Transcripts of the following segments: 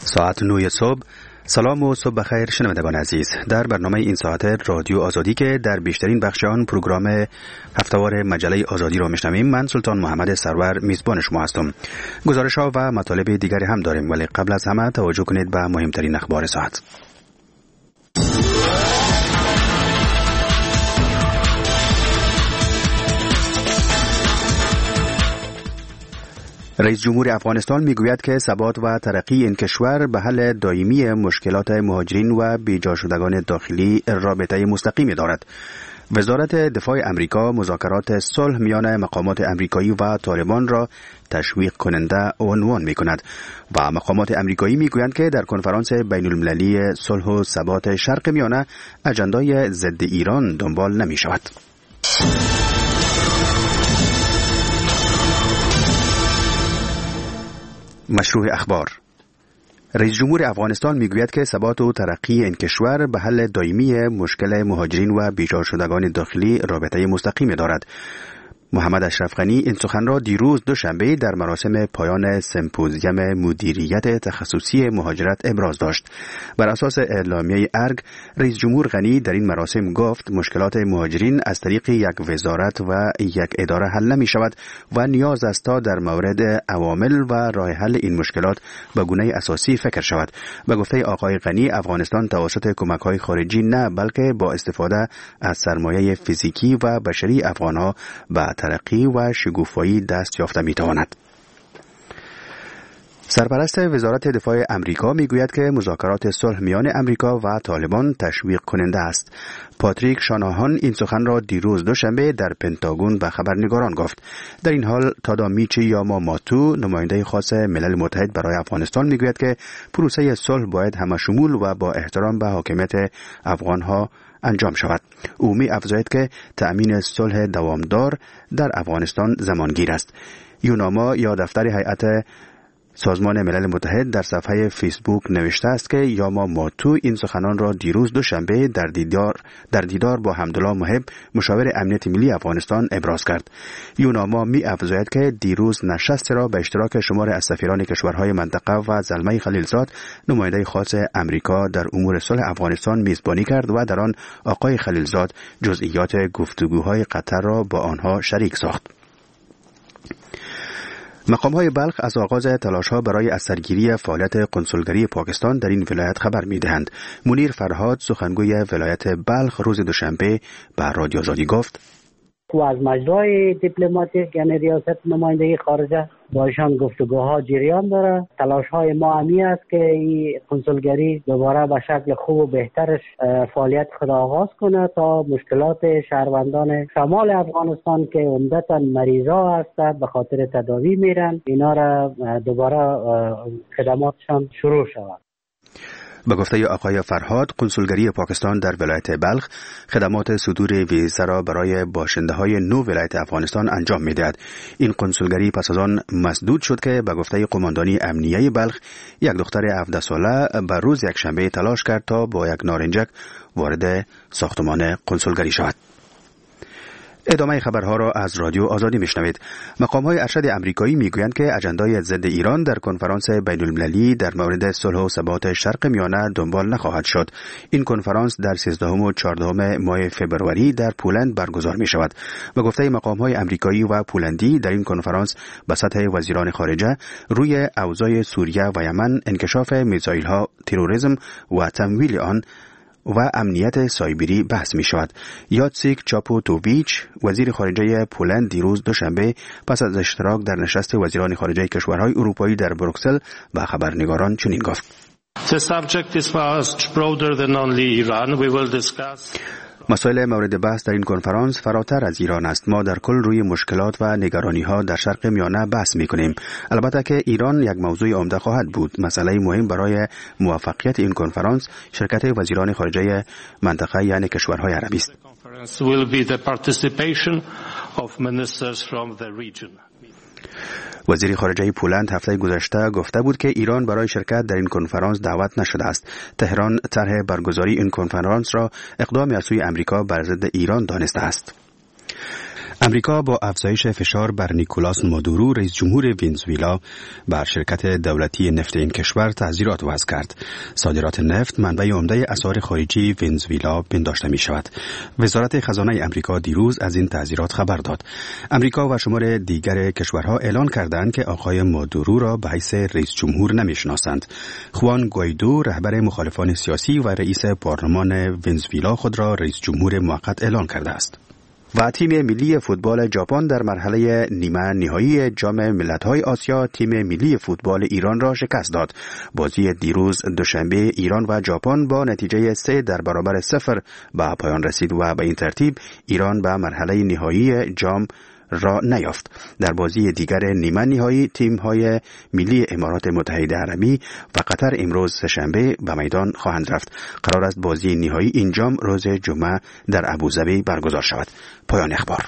ساعت 9 صبح. سلام و صبح بخیر شنوندگان عزیز. در برنامه این ساعت رادیو آزادی که در بیشترین بخش آن پروگرام هفته‌وار مجله آزادی را میشنویم، من سلطان محمد سرور میزبان شما هستم. گزارش‌ها و مطالب دیگری هم داریم، ولی قبل از همه توجه کنید به مهمترین اخبار ساعت. رئیس جمهور افغانستان میگوید که ثبات و ترقی این کشور به حل دائمی مشکلات مهاجرین و بیجا شدگان داخلی رابطه مستقیمی دارد. وزارت دفاع امریکا مذاکرات صلح میان مقامات امریکایی و طالبان را تشویق کننده عنوان می‌کند و مقامات امریکایی میگویند که در کنفرانس بین‌المللی صلح و ثبات شرق میانه اجندای ضد ایران دنبال نمی‌شود. مشروع اخبار. رئیس جمهور افغانستان میگوید که ثبات و ترقی این کشور به حل دائمی مشکل مهاجرین و بیجا شدگان داخلی رابطه مستقیمی دارد. محمد اشرف غنی این سخن را دیروز دوشنبه در مراسم پایان سمپوزیوم مدیریت تخصصی مهاجرت ابراز داشت. بر اساس اعلامیه ارگ، رئیس جمهور غنی در این مراسم گفت مشکلات مهاجرین از طریق یک وزارت و یک اداره حل نمی شود و نیاز است تا در مورد عوامل و راه حل این مشکلات به گونه اساسی فکر شود. به گفته آقای غنی، افغانستان توسط کمک‌های خارجی نه بلکه با استفاده از سرمایه فیزیکی و بشری افغان‌ها به ترقی و شکوفایی دست یافته می‌تواند. سرپرست وزارت دفاع امریکا میگوید که مذاکرات صلح میان امریکا و طالبان تشویق کننده است. پاتریک شاناهان این سخن را دیروز دوشنبه در پنتاگون به خبرنگاران گفت. در این حال تادامیچی یاماماتو، نماینده خاص ملل متحد برای افغانستان، میگوید که پروسه صلح باید همه‌شمول و با احترام به حاکمیت افغانها انجام شود. او می افزاید که تأمین صلح دوامدار در افغانستان زمانگیر است. یوناما یا دفتر هیئت سازمان ملل متحد در صفحه فیسبوک نوشته است که یاماماتو این سخنان را دیروز دوشنبه در دیدار با حمدالله محب، مشاور امنیت ملی افغانستان، ابراز کرد. یوناما می افزاید که دیروز نشست را به اشتراک شمار از سفیران کشورهای منطقه و زلمه خلیلزاد، نماینده خاص امریکا در امور صلح افغانستان، میزبانی کرد و در آن آقای خلیلزاد جزئیات گفتگوهای قطر را با آنها شریک ساخت. مقام‌های بلخ از آغاز تلاش‌ها برای از سرگیری فعالیت قنسولگری پاکستان در این ولایت خبر می‌دهند. منیر فرهاد، سخنگوی ولایت بلخ، روز دوشنبه به رادیو آزادی گفت: و از مجرای دیپلماتیک یعنی ریاست نمایندگی خارجه با ایشان گفتگوها جریان داره. تلاش‌های ما همی است که این قنسولگری دوباره به شکل خوب و بهترش فعالیت خود آغاز کنه تا مشکلات شهروندان شمال افغانستان که عمدتاً مریضا هستند به خاطر تداوی میرن، اینا را دوباره خدماتشان شروع شود. به گفته آقای فرهاد، قنسولگری پاکستان در ولایت بلخ خدمات صدور ویزا را برای باشنده‌های نو ولایت افغانستان انجام می‌دهد. این قنسولگری پس از آن مسدود شد که به گفته قماندانی امنیه بلخ، یک دختر 17 ساله به روز یکشنبه تلاش کرد تا با یک نارنجک وارد ساختمان قنسولگری شود. ادامه خبرها را از رادیو آزادی میشنوید. مقام‌های ارشد امریکایی میگویند که اجندای ضد ایران در کنفرانس بین‌المللی در مورد صلح و ثبات شرق میانه دنبال نخواهد شد. این کنفرانس در 13 و 14 ماه فوریه در پولند برگزار می شود. به گفته مقام‌های امریکایی و پولندی، در این کنفرانس به سطح وزیران خارجه روی اوضاع سوریه و یمن، انکشاف میزایل‌ها، تروریسم و تمویل آن و امنیت سایبری بحث می شود. یاتسیک چاپوتوویچ، وزیر خارجه پولند، دیروز دوشنبه پس از اشتراک در نشست وزیران خارجه کشورهای اروپایی در بروکسل به خبرنگاران چنین گفت: مسائل مورد بحث در این کنفرانس فراتر از ایران است. ما در کل روی مشکلات و نگرانی‌ها در شرق میانه بحث می‌کنیم. البته که ایران یک موضوع عمده خواهد بود. مسئله مهم برای موفقیت این کنفرانس شرکت وزیران خارجه منطقه یعنی کشورهای عربی است. وزیر خارجه پولند هفته گذشته گفته بود که ایران برای شرکت در این کنفرانس دعوت نشده است. تهران طرح برگزاری این کنفرانس را اقدامی از سوی امریکا بر ضد ایران دانسته است. امریکا با افزایش فشار بر نیکولاس مادورو رئیس جمهور ونزوئلا بر شرکت دولتی نفت این کشور تعزیرات وضع کرد. صادرات نفت منبع عمده اسعار خارجی ونزوئلا پنداشته می شود. وزارت خزانه امریکا دیروز از این تعزیرات خبر داد. امریکا و شمار دیگر کشورها اعلان کردند که آقای مادورو را به حیث رئیس جمهور نمی‌شناسند. خوان گوایدو رهبر مخالفان سیاسی و رئیس پارلمان ونزوئلا خود را رئیس جمهور موقت اعلان کرده است. و تیم ملی فوتبال ژاپن در مرحله نیمه نهایی جام ملت‌های آسیا تیم ملی فوتبال ایران را شکست داد. بازی دیروز دوشنبه ایران و ژاپن با نتیجه 3-0 به پایان رسید و به این ترتیب ایران به مرحله نهایی جام را نیافت. در بازی دیگر نیمه نهایی تیم‌های ملی امارات متحده عربی و قطر امروز سه‌شنبه به میدان خواهند رفت. قرار است بازی نهایی این جام روز جمعه در ابوظبی برگزار شود. پایان اخبار.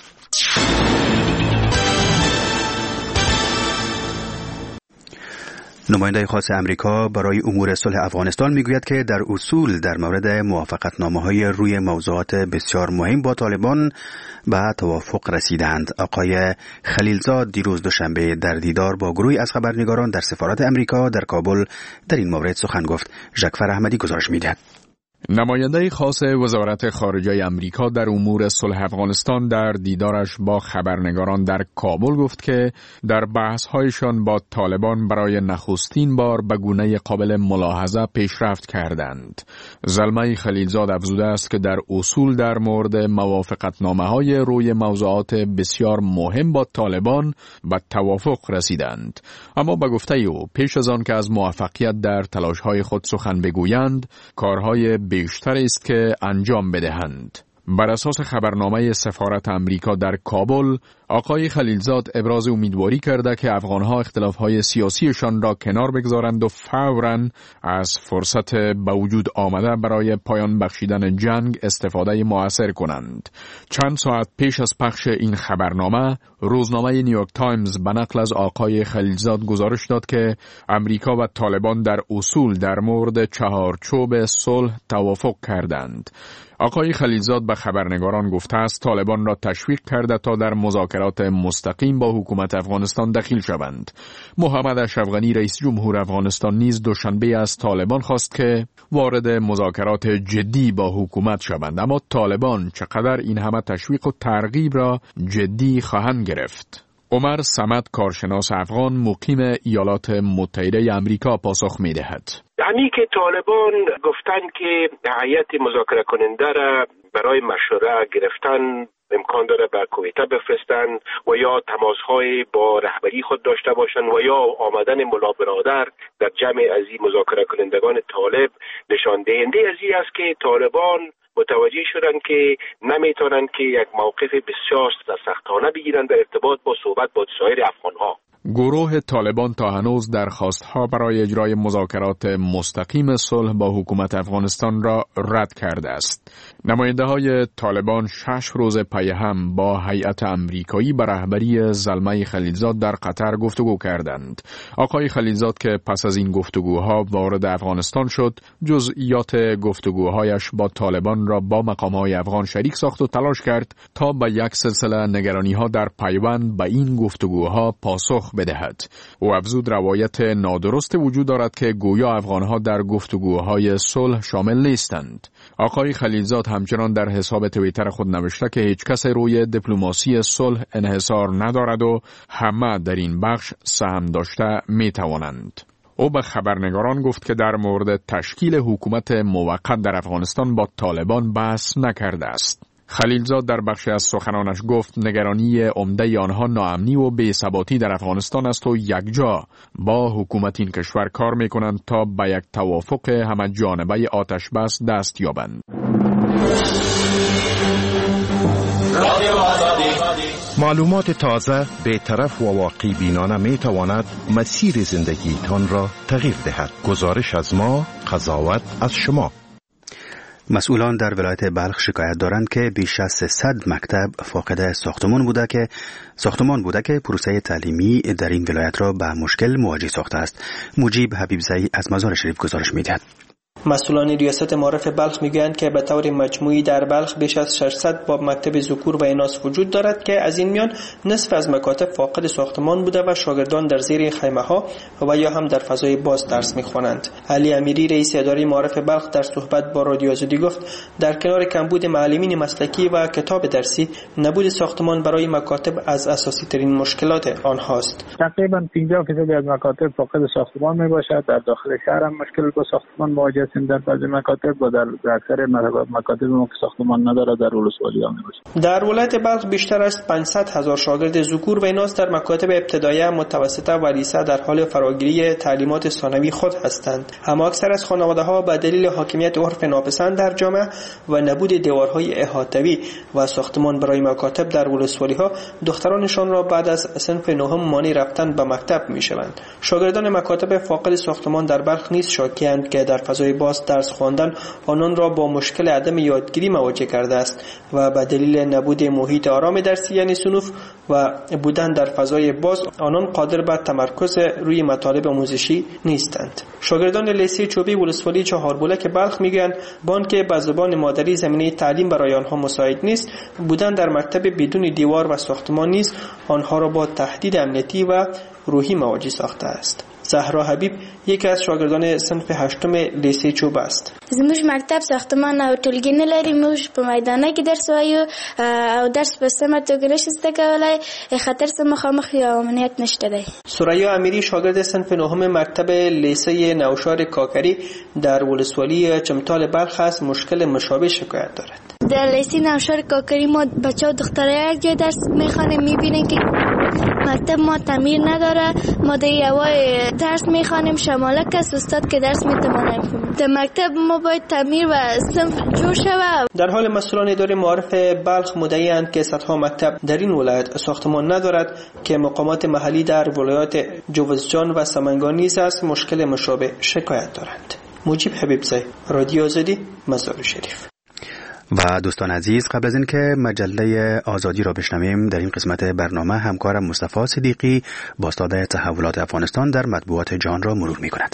نماینده خاص امریکا برای امور صلح افغانستان میگوید که در اصول در مورد موافقتنامه‌های روی موضوعات بسیار مهم با طالبان به توافق رسیدند. آقای خلیلزاد دیروز دوشنبه در دیدار با گروهی از خبرنگاران در سفارت امریکا در کابل در این مورد سخن گفت. ژکفر احمدی گزارش می‌دهد. نماینده خاص وزارت خارجه امریکا در امور صلح افغانستان در دیدارش با خبرنگاران در کابل گفت که در بحث‌هایشان با طالبان برای نخستین بار به گونه قابل ملاحظه پیشرفت کردند. زلمه خلیلزاد افزوده است که در اصول در مورد موافقتنامه‌های روی موضوعات بسیار مهم با طالبان به توافق رسیدند، اما به گفته او پیش از آن که از موفقیت در تلاش‌های خود سخن بگویند کارهای بیشتر است که انجام بدهند. بر اساس خبرنامه سفارت امریکا در کابل، آقای خلیلزاد ابراز امیدواری کرده که افغانها اختلافهای سیاسیشان را کنار بگذارند و فوراً از فرصت به وجود آمده برای پایان بخشیدن جنگ استفاده مؤثر کنند. چند ساعت پیش از پخش این خبرنامه، روزنامه نیویورک تایمز به نقل از آقای خلیلزاد گزارش داد که امریکا و طالبان در اصول در مورد چهارچوب صلح توافق کردند. آقای خلیلزاد به خبرنگاران گفته است طالبان را تشویق کرده تا در مذاکرات مستقیم با حکومت افغانستان دخیل شوند. محمد اشرف غنی رئیس جمهور افغانستان نیز دوشنبه از طالبان خواست که وارد مذاکرات جدی با حکومت شوند، اما طالبان چقدر این همه تشویق و ترغیب را جدی خواهند گرفت؟ عمر صمد کارشناس افغان مقیم ایالات متحده آمریکا پاسخ می‌دهد. همین که طالبان گفتن که هیئت مذاکره کننده را برای مشوره گرفتن امکان داره بر کویته بفرستن و یا تماس‌های با رهبری خود داشته باشن و یا آمدن ملا برادر در جمع از این مذاکره کنندگان طالب نشان دهنده از این است که طالبان متوجه شدن که نمیتونن که یک موقف بسیار سختانه بگیرن در ارتباط با صحبت با سایر افغان‌ها. گروه طالبان تا هنوز درخواست‌ها برای اجرای مذاکرات مستقیم صلح با حکومت افغانستان را رد کرده است. نماینده‌های طالبان 6 روز پی هم با هیئت امریکایی به رهبری زلمه خلیلزاد در قطر گفتگو کردند. آقای خلیلزاد که پس از این گفتگوها وارد افغانستان شد، جزئیات گفتگوهایش با طالبان را با مقام‌های افغان شریک ساخت و تلاش کرد تا به یک سلسله نگرانی‌ها در پیوند به این گفتگوها پاسخ بدهد. او افزود روایت نادرست وجود دارد که گویا افغانها در گفتگوهای صلح شامل نیستند. آقای خلیلزاد همچنان در حساب توییتر خود نوشته که هیچ کس روی دیپلماسی صلح انحصار ندارد و همه در این بخش سهم داشته می توانند. او به خبرنگاران گفت که در مورد تشکیل حکومت موقت در افغانستان با طالبان بحث نکرده است. خلیلزاد در بخشی از سخنانش گفت نگرانی عمده آنها ناامنی و بی‌ثباتی در افغانستان است و یکجا با حکومت این کشور کار می‌کنند تا به یک توافق همه جانبه آتش بس دست یابند. معلومات تازه، بی‌طرف و واقع بینانه می‌تواند مسیر زندگیتان را تغییر دهد. گزارش از ما، قضاوت از شما. مسئولان در ولایت بلخ شکایت دارند که بیش از 300 مکتب فاقد ساختمان بوده که پروسه تعلیمی در این ولایت را به مشکل مواجه ساخته است. مجیب حبیبزئی از مزار شریف گزارش می‌دهد. مسئولان ریاست معارف بلخ میگویند که به طور مجموعی در بلخ بیش از 600 باب مکتب ذکور و ایناث وجود دارد که از این میان نصف از مکاتب فاقد ساختمان بوده و شاگردان در زیر خیمه ها و یا هم در فضای باز درس میخوانند. علی امیری رئیس اداره معارف بلخ در صحبت با رادیو آزادی گفت در کنار کمبود معلمین مسلکی و کتاب درسی، نبود ساختمان برای مکاتب از اساسی ترین مشکلات آنهاست. تقریبا 50% از مکاتب فاقد ساختمان میباشد. در داخل شهر هم مشکل با ساختمان مواجه هستیم در بعضی مکاتب و در اکثر مکاتب ما که ساختمان نداره در ولسوالی ها میباشد. در ولایت بلخ بیشتر از 500,000 شاگرد ذکور و ایناث در مکاتب ابتدایی، متوسطه و لیسه در حال فراگیری تعلیمات ثانوی خود هستند. اما اکثر از خانواده‌ها به دلیل حاکمیت عرف ناپسند در جامعه و نبود دیوارهای احاطوی و ساختمان برای مکاتب در ولسوالی‌ها دخترانشان را بعد از صنف نهم مانع رفتن به مکتب می‌شوند. شاگردان مکاتب فاقد ساختمان در بلخ نیز شاکی‌اند که در فضای باز درس خواندن آنان را با مشکل عدم یادگیری مواجه کرده است و به دلیل نبود محیط آرام درسی یعنی صنوف و بودن در فضای باز آنان قادر به تمرکز روی مطالب آموزشی نیستند. شاگردان لیسه چوبی ولسوالی چهاربلک بلخ میگویند بانک به زبان مادری زمینه تعلیم برای آنها مساعد نیست. بودن در مکتب بدون دیوار و ساختمان نیز آنها را با تهدید امنیتی و روحی مواجه ساخته است. زهرا حبیب یکی از شاگردان صنف 8 لیسه چوب است. زموږ مکتب ساختمان او ټولګي نه لري. موږ په میدانه کې درس وایو او درس په سمه توګه نشو زده کولای. خطر سره مخامخ یا امنیت نشته دی. ثریا امیری شاگرد صنف 9 مکتب لیسه نوشار کاکری در ولسوالی چمتال بلخ است مشکل مشابه شکایت دارد. در لیسه نوشار کاکری ما بچه‌ها دخترها یک جای درس میخوانیم، میبینیم که مکتب ما تعمیر نداره. ما در یوای درس میخوانیم، شمالک است استاد که درس میتونه کنه. در مکتب ما باید تعمیر و صنف جور شود. در حال مسئولان اداره معارف بلخ مدعی‌اند که صدها مکتب در این ولایت ساختمان ندارد که مقامات محلی در ولایات جوزجان و سمنگان نیز از مشکل مشابه شکایت دارند. مجیب حبیبزی، رادیو آزادی، مزار شریف. و دوستان عزیز، قبل از اینکه مجله آزادی را بشنویم، در این قسمت برنامه همکارم مصطفی صدیقی با استاد تحولات افغانستان در مطبوعات جهان را مرور می‌کند.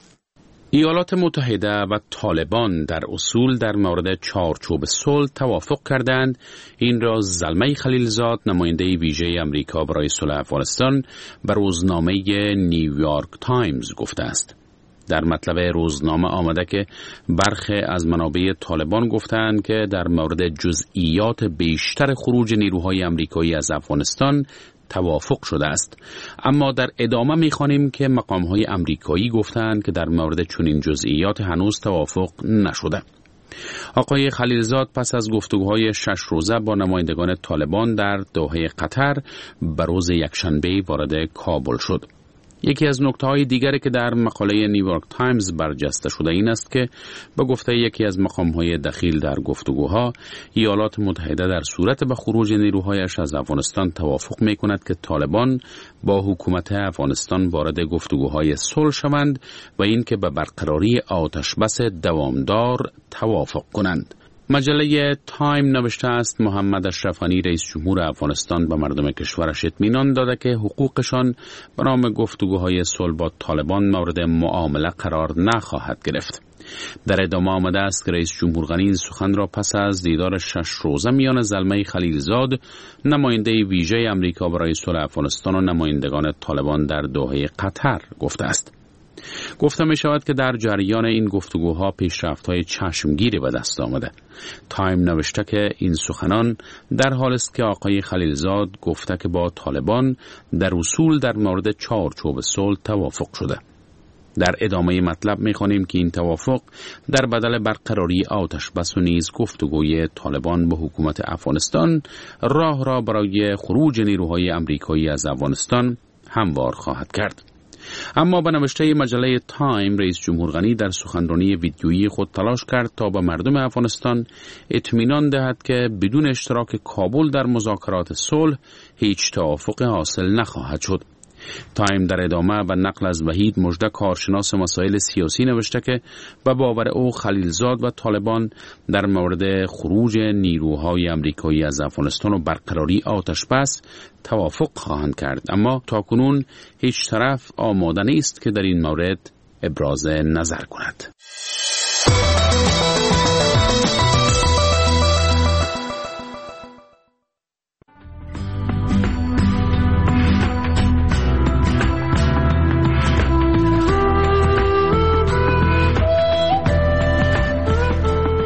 ایالات متحده و طالبان در اصول در مورد چارچوب صلح توافق کردند. این را زلمه خلیلزاد، نماینده ویژه امریکا برای صلح افغانستان، به روزنامه نیویورک تایمز گفته است. در مطلب روزنامه آمده که برخی از منابع طالبان گفتند که در مورد جزئیات بیشتر خروج نیروهای امریکایی از افغانستان توافق شده است، اما در ادامه می‌خوانیم که مقام‌های امریکایی گفتند که در مورد چنین جزئیات هنوز توافق نشده. آقای خلیلزاد پس از گفتگوهای 6 روزه با نمایندگان طالبان در دوحه قطر به روز یکشنبه وارد کابل شد. یکی از نکته‌های دیگری که در مقاله نیویورک تایمز برجسته شده این است که به گفته یکی از مقام‌های دخیل در گفتگوها، ایالات متحده در صورت به خروج نیروهایش از افغانستان توافق می‌کند که طالبان با حکومت افغانستان وارد گفتگوهای صلح شوند و اینکه به برقراری آتشبس دوامدار توافق کنند. مجله تایم نوشته است محمد اشرف غنی رئیس جمهور افغانستان به مردم کشورش اطمینان داده که حقوقشان به نام گفتگوهای صلح با طالبان مورد معامله قرار نخواهد گرفت. در ادامه آمده است که رئیس جمهور غنی این سخن را پس از دیدار 6 روزه میان زلمه خلیلزاد، نماینده ویژه امریکا برای صلح افغانستان و نمایندگان طالبان در دوحه قطر گفته است. گفته می شود که در جریان این گفتگوها پیشرفت‌های چشمگیری به دست آمده. تایم نوشته که این سخنان در حال است که آقای خلیلزاد گفته که با طالبان در اصول در مورد چارچوب صلح توافق شده. در ادامه مطلب می خوانیم که این توافق در بدل برقراری آتشبس و نیز گفتگوی طالبان با حکومت افغانستان راه را برای خروج نیروهای امریکایی از افغانستان هموار خواهد کرد. اما به نوشته مجله تایم، رئیس جمهور غنی در سخنرانی ویدیویی خود تلاش کرد تا به مردم افغانستان اطمینان دهد که بدون اشتراک کابل در مذاکرات صلح هیچ توافق حاصل نخواهد شد. تایم در ادامه و نقل از وحید مژده، کارشناس مسائل سیاسی، نوشته که به باور او خلیلزاد و طالبان در مورد خروج نیروهای امریکایی از افغانستان و برقراری آتشبس توافق خواهند کرد، اما تاکنون هیچ طرف آماده نیست که در این مورد ابراز نظر کند.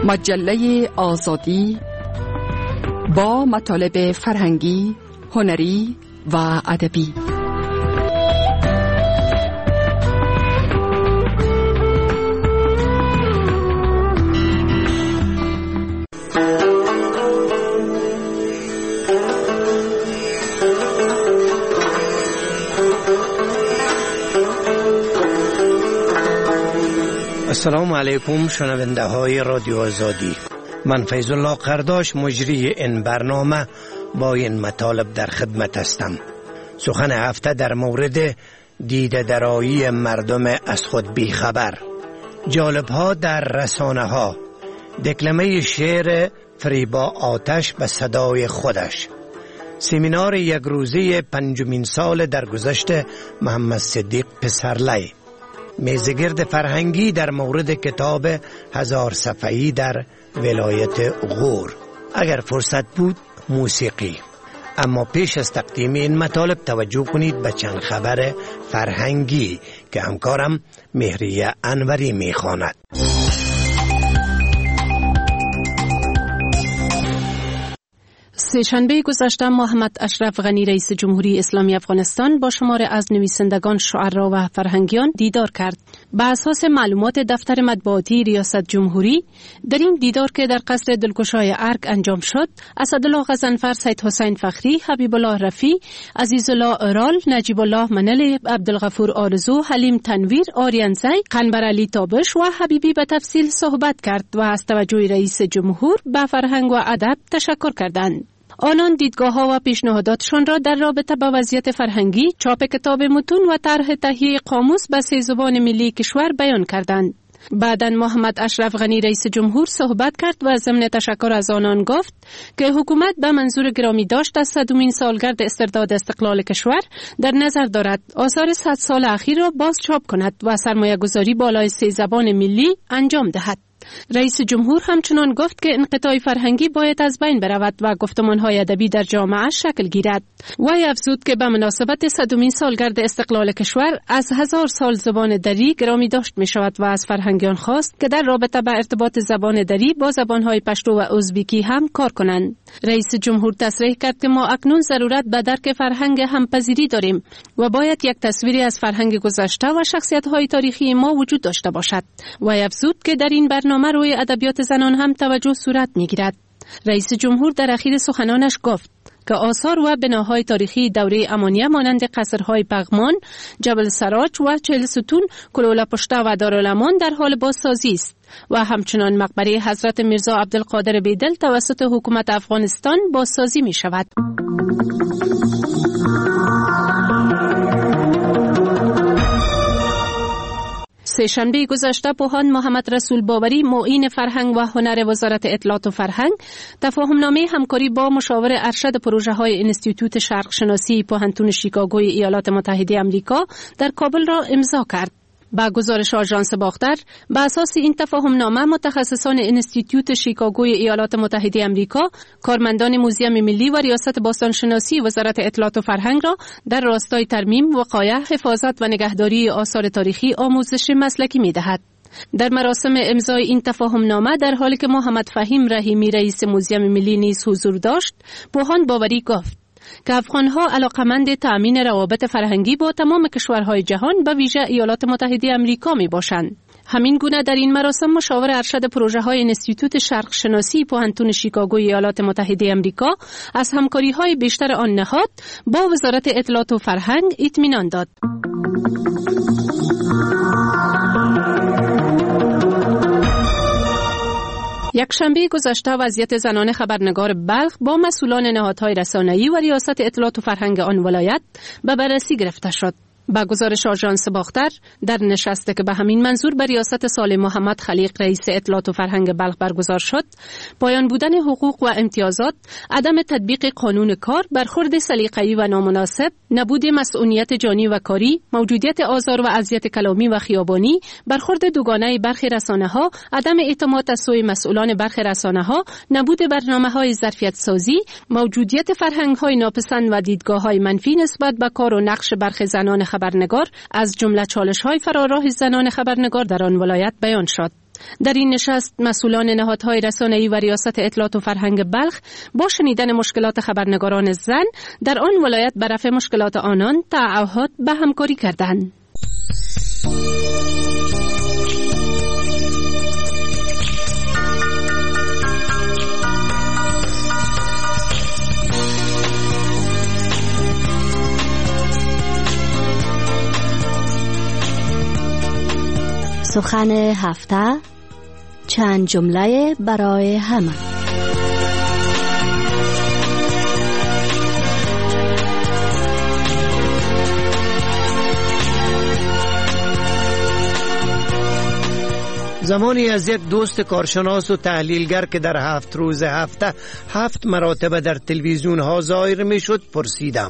مجله آزادی با مطالب فرهنگی، هنری و ادبی. السلام علیکم شنونده های رادیو آزادی. من فیض الله قرداش مجری این برنامه با این مطالب در خدمت هستم. سخن هفته در مورد دیده درایی مردم از خود بیخبر، جالب ها در رسانه ها، دکلمه شعر فریبا آتش به صدای خودش، سمینار یک روزه 5مین سال درگذشت محمد صدیق پسرلی، میزگرد فرهنگی در مورد کتاب 1000 صفحه‌ای در ولایت غور، اگر فرصت بود موسیقی. اما پیش از تقدیم این مطالب توجه کنید به چند خبر فرهنگی که همکارم مهریه انوری میخواند. سه‌شنبه گذشته محمد اشرف غنی رئیس جمهوری اسلامی افغانستان با شمار از نویسندگان، شاعران و فرهنگیان دیدار کرد. بر اساس معلومات دفتر مطبوعاتی ریاست جمهوری، در این دیدار که در قصر دلگشای ارگ انجام شد، اسدالله غضنفر، سید حسین فخری، حبیب الله رفیع، عزیز الله اورال، نجیب الله منل، عبدالغفور آرزو، حلیم تنویر، آریان زی، قنبر علی تابش و حبیبی به تفصیل صحبت کرد و از توجه رئیس جمهور به فرهنگ و ادب تشکر کردند. آنان دیدگاه‌ها و پیشنهاداتشان را در رابطه با وضعیت فرهنگی، چاپ کتاب متون و طرح تهیه قاموس به 3 زبان ملی کشور بیان کردند. بعداً محمد اشرف غنی رئیس جمهور صحبت کرد و ضمن تشکر از آنان گفت که حکومت به منظور گرامی داشت از 100مین سالگرد استرداد استقلال کشور در نظر دارد آثار 100 سال اخیر را باز چاپ کند و سرمایه گذاری بالای 3 زبان ملی انجام دهد. رئیس جمهور همچنان گفت که انقطاع فرهنگی باید از بین برود و گفتمان‌های ادبی در جامعه شکل گیرد. وی افزود که به مناسبت 100مین سالگرد استقلال کشور از 1000 سال زبان دری گرامی داشت می شود و از فرهنگیان خواست که در رابطه با ارتباط زبان دری با زبان‌های پشتو و ازبکی هم کار کنند. رئیس جمهور تصریح کرد که ما اکنون ضرورت به درک فرهنگ همپذیری داریم و باید یک تصویری از فرهنگ گذشته و شخصیت‌های تاریخی ما وجود داشته باشد. وی افزود که در این برنامه روی ادبیات زنان هم توجه صورت می‌گیرد. رئیس جمهور در اخیر سخنانش گفت که آثار و بناهای تاریخی دوره امانیه مانند قصرهای پغمان، جبل سراج و 40 ستون، کلوله پشته و دارالامان در حال بازسازی است و همچنان مقبره حضرت میرزا عبدالقادر بیدل توسط حکومت افغانستان بازسازی می شود. سه‌شنبه گذشته پوهان محمد رسول باوری، معین فرهنگ و هنر وزارت اطلاعات و فرهنگ، تفاهمنامه همکاری با مشاور ارشد پروژه‌های انستیتوت شرق شناسی پوهنتون شیکاگوی ایالات متحده آمریکا در کابل را امضا کرد. با گزارش آژانس باختر، به اساس این تفاهمنامه متخصصان انستیتوت شیکاگوی ایالات متحده آمریکا، کارمندان موزیم ملی و ریاست باستانشناسی وزارت اطلاعات و فرهنگ را در راستای ترمیم، وقایع، حفاظت و نگهداری آثار تاریخی آموزش مسلکی می‌دهد. در مراسم امضای این تفاهمنامه، در حالی که محمد فهیم رحیمی رئیس موزیم ملی نیز حضور داشت، پوهان باوری گفت که افغان‌ها علاقمند تأمین روابط فرهنگی با تمام کشورهای جهان به ویژه ایالات متحده آمریکا می‌باشند. همین گونه در این مراسم مشاور ارشد پروژه‌های انستیتوت شرق شناسی پوهنتون شیکاگوی ایالات متحده آمریکا از همکاری‌های بیشتر آن نهاد با وزارت اطلاعات و فرهنگ اطمینان داد. یک شنبه گذشته وضعیت زنان خبرنگار بلخ با مسئولان نهادهای رسانه‌ای و ریاست اطلاعات و فرهنگ آن ولایت به بررسی گرفته شد. با گزارش آژانس باختر، در نشستی که به همین منظور به ریاست صالح محمد خلیق رئیس اطلاعات و فرهنگ بلخ برگزار شد، پایان بودن حقوق و امتیازات، عدم تطبیق قانون کار، برخورد سلیقه‌ای و نامناسب، نبود مسئولیت جانی و کاری، موجودیت آزار و اذیت کلامی و خیابانی، برخورد دوگانه برخی رسانه‌ها، عدم اعتماد از سوی مسئولان برخی رسانه‌ها، نبود برنامه‌های ظرفیت سازی، موجودیت فرهنگ‌های ناپسند و دیدگاه‌های منفی نسبت به کار و نقش برخی زنان خبرنگار از جمله چالش‌های فراراه زنان خبرنگار در آن ولایت بیان شد. در این نشست مسئولان نهادهای رسانه‌ای و ریاست اطلاعات و فرهنگ بلخ با شنیدن مشکلات خبرنگاران زن در آن ولایت بر رفع مشکلات آنان تعهد به همکاری کردند. سخن هفته، چند جمله برای همه. زمانی از یک دوست کارشناس و تحلیلگر که در 7 روز هفته 7 مرتبه در تلویزیون ها ظاهر می شد پرسیدم: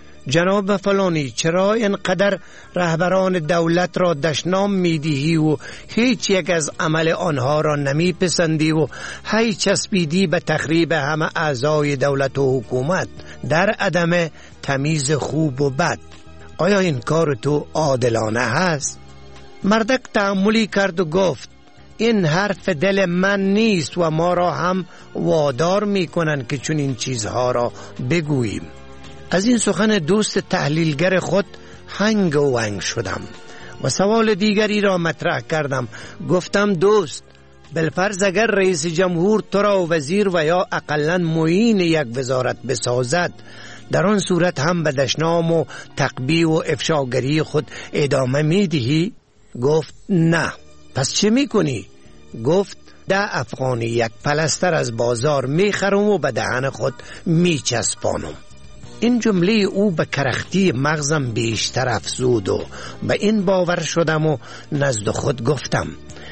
جناب فلانی، چرا اینقدر رهبران دولت را دشنام میدهی و هیچ یک از عمل آنها را نمیپسندی و هی چسبیدی به تخریب همه اعضای دولت و حکومت در عدم تمیز خوب و بد؟ آیا این کار تو عادلانه هست؟ مردک تأملی کرد و گفت: این حرف دل من نیست و ما را هم وادار میکنن که چون این چیزها را بگوییم. از این سخن دوست تحلیلگر خود هنگ و ونگ شدم و سوال دیگری را مطرح کردم. گفتم: دوست، بالفرض اگر رئیس جمهور تو را وزیر و یا اقلا معین یک وزارت بسازد، در آن صورت هم به دشنام و تقبیح و افشاگری خود ادامه میدهی؟ گفت: نه. پس چه میکنی؟ گفت: 10 افغانی یک پلستر از بازار میخرم و به دهن خود میچسبانم. این جمله او به کرختی مغزم بیشتر افزود و به این باور شدم و نزد خود گفتم: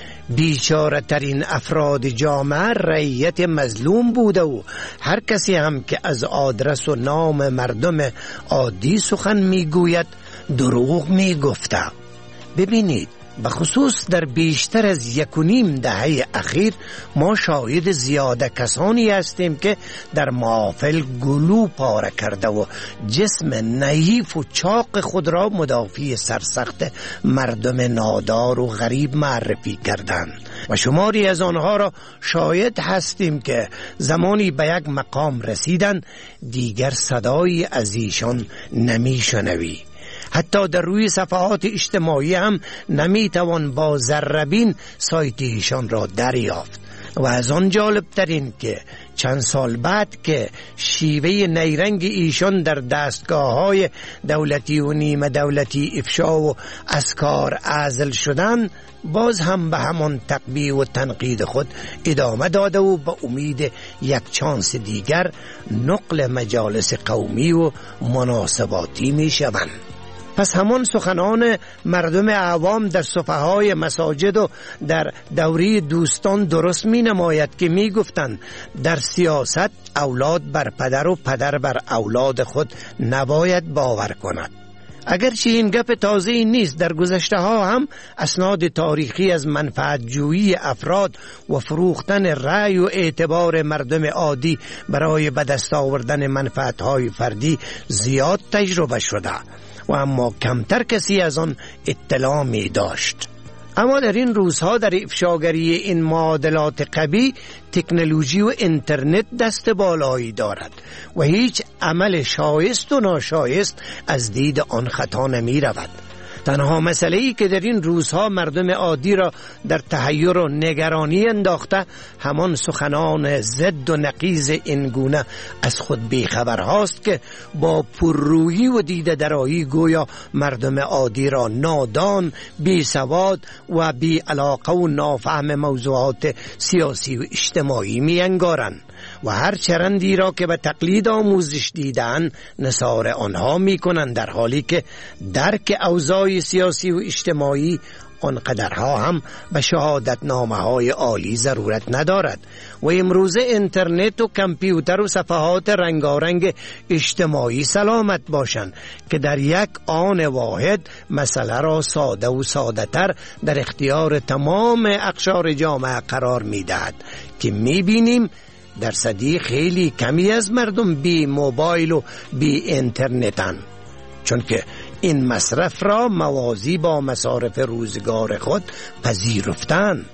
بیچاره ترین افراد جامعه رعیت مظلوم بوده و هر کسی هم که از آدرس و نام مردم عادی سخن میگوید دروغ میگفته. ببینید، بخصوص در بیشتر از 1.5 دهه اخیر ما شاهد زیاده کسانی هستیم که در محافل گلو پاره کرده و جسم نحیف و چاق خود را مدافع سرسخت مردم نادار و غریب معرفی کردند و شماری از آنها را شاهد هستیم که زمانی به یک مقام رسیدن دیگر صدایی از ایشان نمیشنوی. حتی در روی صفحات اجتماعی هم نمیتوان با ذره‌بین سایت ایشان را دریافت. و از آن جالب ترین که چند سال بعد که شیوه نیرنگ ایشان در دستگاه‌های دولتی و نیمه دولتی افشا و از کار عزل شدن، باز هم به همان تقبیح و تنقید خود ادامه داده و به امید یک چانس دیگر نقل مجالس قومی و مناسباتی می شوند. پس همان سخنان مردم عوام در صفحه‌های مساجد و در دوری دوستان درست می نماید که می گفتند در سیاست اولاد بر پدر و پدر بر اولاد خود نباید باور کند. اگرچه این گپ تازه‌ای نیست، در گذشته ها هم اسناد تاریخی از منفعت جویی افراد و فروختن رأی و اعتبار مردم عادی برای به دست آوردن منفعت های فردی زیاد تجربه شده و اما کمتر کسی از آن اطلاع می داشت. اما در این روزها در افشاگری این معادلات قبیح تکنولوژی و اینترنت دست بالایی دارد و هیچ عمل شایست و ناشایست از دید آن خطا نمی رود. تنها مسئله‌ای که در این روزها مردم عادی را در تحیر و نگرانی انداخته همان سخنان ضد و نقیض این گونه از خود بیخبر هاست که با پررویی و دیده درایی گویا مردم عادی را نادان، بی سواد و بی علاقه و نافهم موضوعات سیاسی و اجتماعی می انگارند و هر چرندی را که به تقلید آموزش دیدن نثار آنها می کنند، در حالی که درک اوضاع سیاسی و اجتماعی آنقدرها هم به شهادتنامه های عالی ضرورت ندارد. و امروزه اینترنت و کامپیوتر و صفحات رنگارنگ اجتماعی سلامت باشند که در یک آن واحد مسئله را ساده و ساده تر در اختیار تمام اقشار جامعه قرار می دهد که می بینیم درصدی خیلی کمی از مردم بی موبایل و بی اینترنتن، چون که این مصرف را موازی با مصارف روزگار خود پذیرفتند.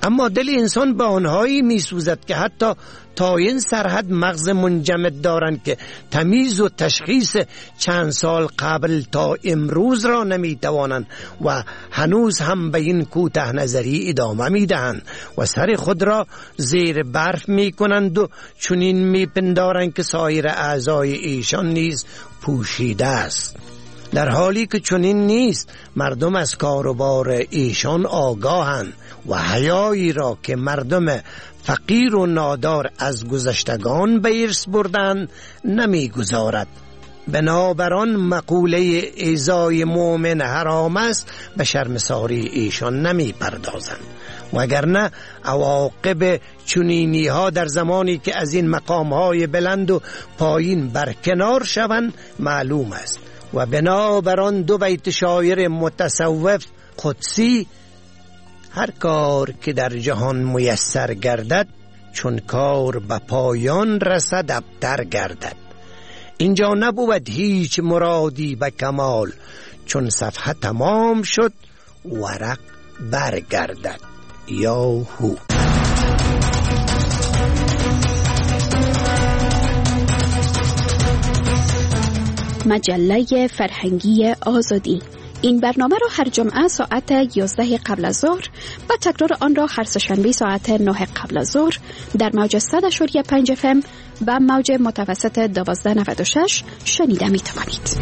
اما دل انسان به آنهایی می سوزد که حتی تا این سرحد مغز منجمد دارند که تمیز و تشخیص چند سال قبل تا امروز را نمی توانند و هنوز هم به این کوته نظری ادامه می دهند و سر خود را زیر برف می کنند و چنین می پندارند که سایر اعضای ایشان نیز پوشیده است. در حالی که چنین نیست، مردم از کاروبار ایشان آگاهند و حیایی را که مردم فقیر و نادار از گذشتگان به ارث بردند نمیگذارد. بنابراین مقوله ایذای مؤمن حرام است به شرمساری ایشان نمی پردازند، وگرنه عواقب چنینی ها در زمانی که از این مقام های بلند و پایین برکنار شوند معلوم است. و بنابراین دو بیت شاعر متصوف قدسی: هر کار که در جهان میسر گردد، چون کار به پایان رسد ابتر گردد. اینجا نبود هیچ مرادی به کمال، چون صفحه تمام شد ورق برگردد. یاهو. مجله فرهنگی آزادی. این برنامه را هر جمعه ساعت 11 قبل از ظهر و تکرار آن را هر سه‌شنبه ساعت 9 قبل از ظهر در موج 100.5 FM و موج متوسط 1296 شنیده می توانید.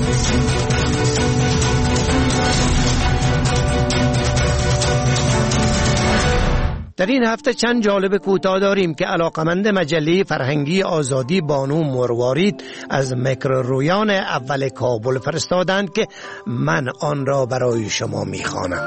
در این هفته چند جالب کوتاه داریم که علاقمند مجله فرهنگی آزادی بانو مروارید از میکرورویان اول کابل فرستادند که من آن را برای شما میخوانم.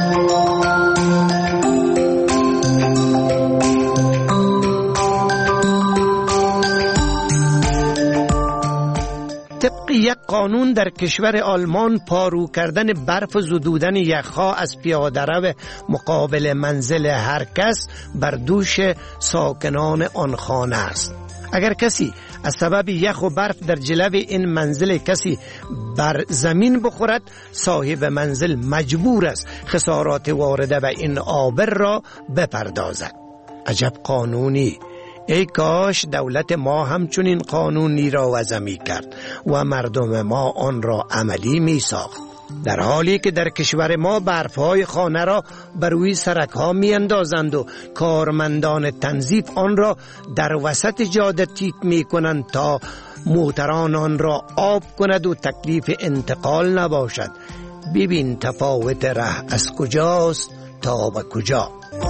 طبق یک قانون در کشور آلمان پارو کردن برف و زدودن یخها از پیاده‌رو مقابل منزل هر کس بر دوش ساکنان آن خانه است. اگر کسی از سبب یخ و برف در جلو این منزل کسی بر زمین بخورد، صاحب منزل مجبور است خسارات وارده به این آبر را بپردازد. عجب قانونی! ای کاش دولت ما همچنین قانونی را وضع می کرد و مردم ما آن را عملی می ساخت. در حالی که در کشور ما برفهای خانه را بر روی سرک‌ها می اندازند و کارمندان تنظیف آن را در وسط جاده تیک می کنند تا موتران آن را آب کند و تکلیف انتقال نباشد. ببین تفاوت ره از کجاست تا به کجا.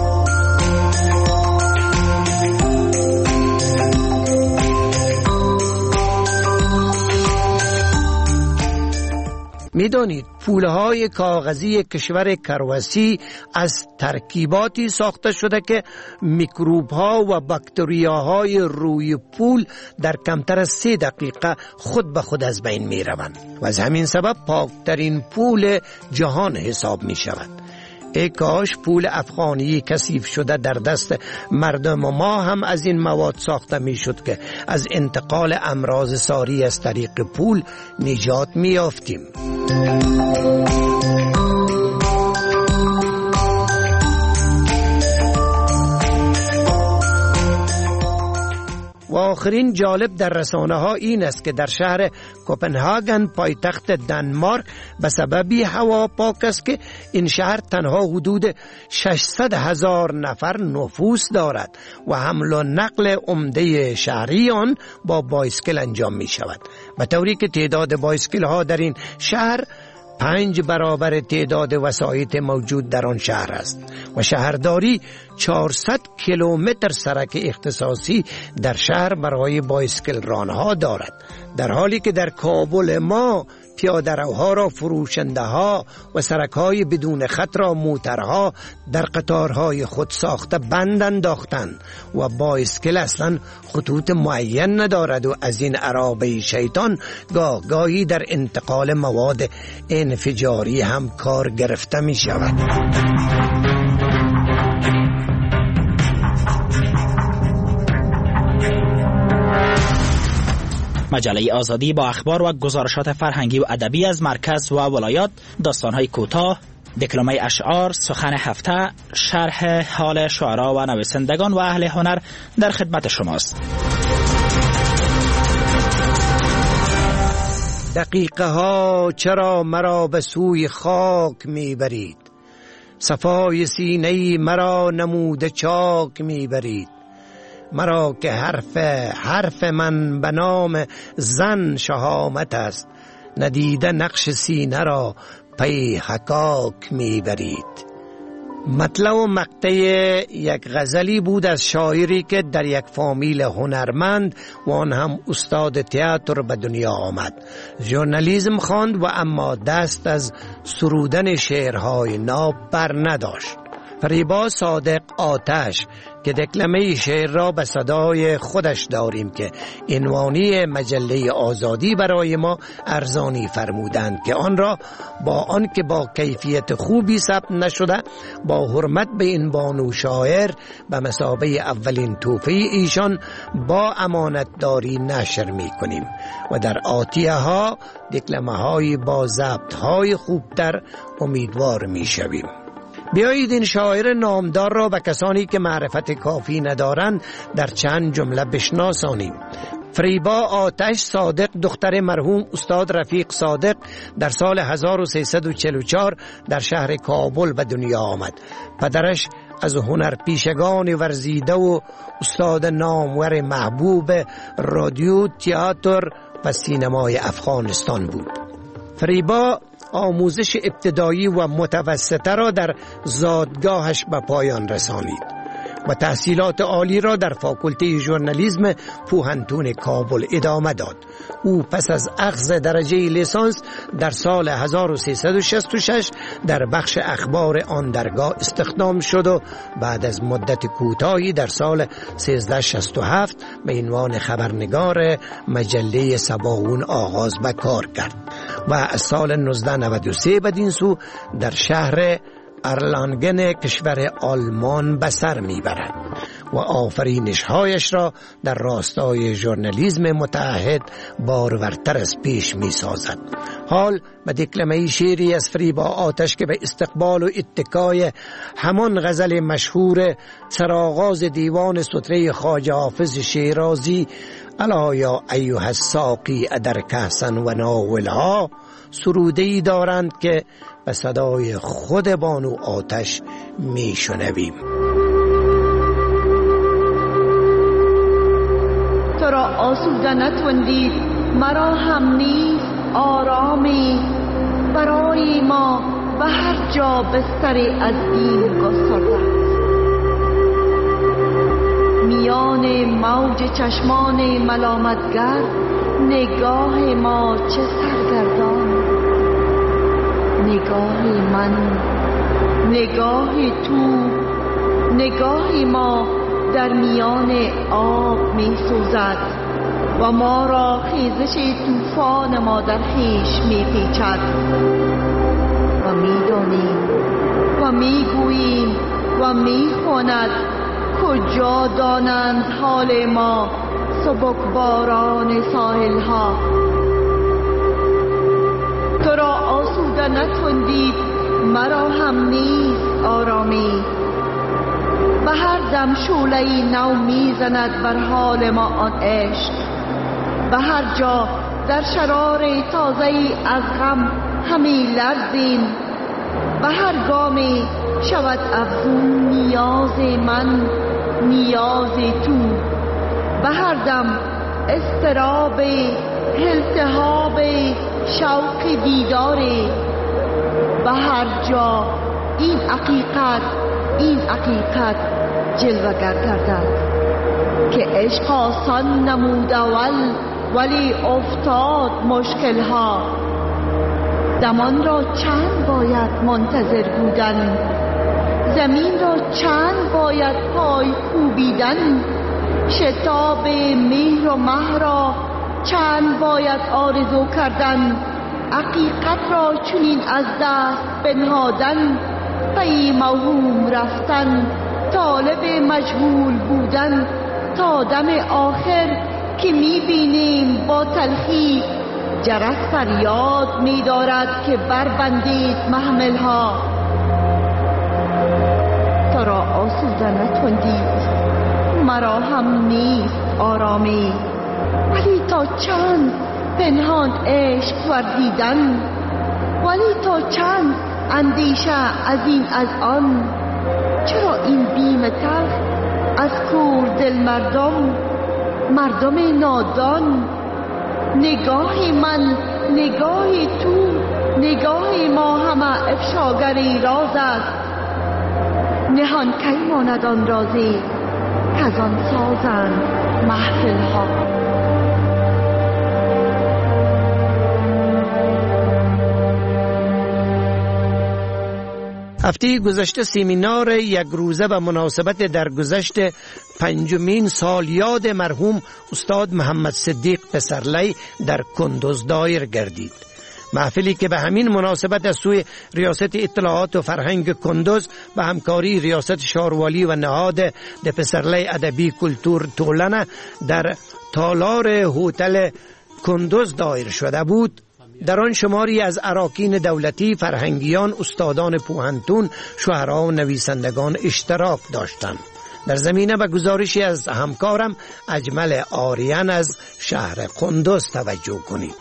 میدانید پولهای کاغذی کشور کرواسی از ترکیباتی ساخته شده که میکروب‌ها و باکتریاهای روی پول در کمتر از 3 دقیقه خود به خود از بین می روند و از همین سبب پاکترین پول جهان حساب می شود. ای کاش پول افغانی کثیف شده در دست مردم ما هم از این مواد ساخته می شد که از انتقال امراض ساری از طریق پول نجات می یافتیم. و آخرین جالب در رسانه ها این است که در شهر کوپنهاگن پایتخت دانمارک به سببی هوا پاک است که این شهر تنها حدود 600,000 نفر نفوس دارد و حمل و نقل عمده شهریان با بایسکل انجام می شود، به طوری که تعداد بایسکل ها در این شهر 5 برابر تعداد وسایط موجود در آن شهر است و شهرداری 400 کیلومتر سرک اختصاصی در شهر برای بایسکل رانها دارد، در حالی که در کابل ما پیاده‌روها را فروشنده ها و سرک‌های بدون خط را موترها در قطارهای خود ساخته بند انداختند و بایسکل اصلا خطوط معین ندارد و از این عرابه شیطان گاهی در انتقال مواد انفجاری هم کار گرفته می شود. مجله آزادی با اخبار و گزارشات فرهنگی و ادبی از مرکز و ولایات، داستان‌های کوتاه، دکلمه اشعار، سخن هفته، شرح حال شعرا و نویسندگان و اهل هنر در خدمت شماست. دقیقه ها چرا مرا به سوی خاک میبرید، صفای سینه مرا نموده چاک میبرید. مرا که حرف من به نام زن شهامت است، ندیده نقش سینه را پی حکاک میبرید. مطلع و مقطع یک غزلی بود از شاعری که در یک فامیل هنرمند و آن هم استاد تئاتر به دنیا آمد. ژورنالیسم خواند و اما دست از سرودن شعرهای ناب بر نداشت. فریبا صادق آتش که دکلمه شعر را به صدای خودش داریم که عنوانی مجله آزادی برای ما ارزانی فرمودند که آن را با آن که با کیفیت خوبی ثبت نشده با حرمت به این بانو شاعر به مثابه اولین توفه ایشان با امانتداری نشر می کنیم و در آتیه ها دکلمه های با ضبط های خوبتر امیدوار می شویم. بیایید این شاعر نامدار را به کسانی که معرفت کافی ندارند در چند جمله بشناسانیم. فریبا آتش صادق دختر مرحوم استاد رفیق صادق در سال 1344 در شهر کابل به دنیا آمد. پدرش از هنرپیشگان ورزیده و استاد نامور محبوب رادیو، تئاتر و سینمای افغانستان بود. فریبا آموزش ابتدایی و متوسطه را در زادگاهش به پایان رسانید و تحصیلات عالی را در فاکولته ژورنالیسم پوهنتون کابل ادامه داد. او پس از اخذ درجه لیسانس در سال 1366 در بخش اخبار آن درگاه استخدام شد و بعد از مدت کوتاهی در سال 1367 به عنوان خبرنگار مجله سباون آغاز به کار کرد و از سال 1993 بدین سو در شهر ارلانگن کشور آلمان به سر میبرد و آفرینش‌هایش را در راستای ژورنالیسم متعهد بارورتر از پیش می‌سازد. حال به دکلمه شعری از فریبا آتش که به استقبال و اتکای همان غزل مشهور سرآغاز دیوان ستره خواجه حافظ شیرازی الا یا ایها الساقی ادر کأسا و ناولها سروده‌ای دارند که به صدای خود بانو آتش میشنویم. تو را آسوده نتوندید مرا هم نیست آرامی، برای ما به هر جا بستری از بیم گسترده. میان موج چشمان ملامتگر نگاه ما چه سرگردان، نگاه من، نگاه تو، نگاه ما در میان آب می سوزد و ما را خیزش طوفان ما در خویش می پیچد و می دانیم و می گوییم و می خواند کجا دانند حال ما سبکباران ساحل ها. تو را آسوده نتوندید مرا هم نیست آرامی، به هر دم شعله‌ای نو میزند بر حال ما آن عشق. به هر جا در شرار تازه‌ای از غم همی لرزیم، به هر گامی شود افزون نیاز من نیاز تو. به هر دم اضطراب التهاب شوق دیداری، به هر جا این حقیقت جلوگر گردد که عشق آسان نمود اول ولی افتاد مشکل ها. زمان را چند باید منتظر بودن، زمین را چند باید پای کوبیدن، شتاب مهر و مه را چند باید آرزو کردن، حقیقت را چنین از دست بنهادن، پی موهوم رفتن، طالب مجهول بودن، تا دم آخر که میبینیم با تلخی جرس فریاد می‌دارد که بربندید محمل‌ها. آسوده نتوان دید، مرا هم نیست آرامی. ولی تا چند پنهان عشق ورزیدن، ولی تا چند اندیشه از این از آن. چرا این بیم تلخ از کور دل مردم نادان؟ نگاه من، نگاه تو، نگاه ما همه افشاگری راز است. نهان کی ماند آن رازی کز آن سازند محفل ها. هفته گذشته سمینار یک روزه و مناسبت درگذشت 5مین سالیاد مرحوم استاد محمد صدیق پسرلی در کندوز دایر گردید. محفلی که به همین مناسبت از سوی ریاست اطلاعات و فرهنگ کندوز و همکاری ریاست شاروالی و نهاد د پسرلی ادبی کلتور تولنه در تالار هتل کندوز دایر شده بود. در آن شماری از اراکین دولتی، فرهنگیان، استادان پوهنتون، شعرا و نویسندگان اشتراک داشتند. در زمینه و گزارشی از همکارم اجمل آریان از شهر کندوز توجه کنید.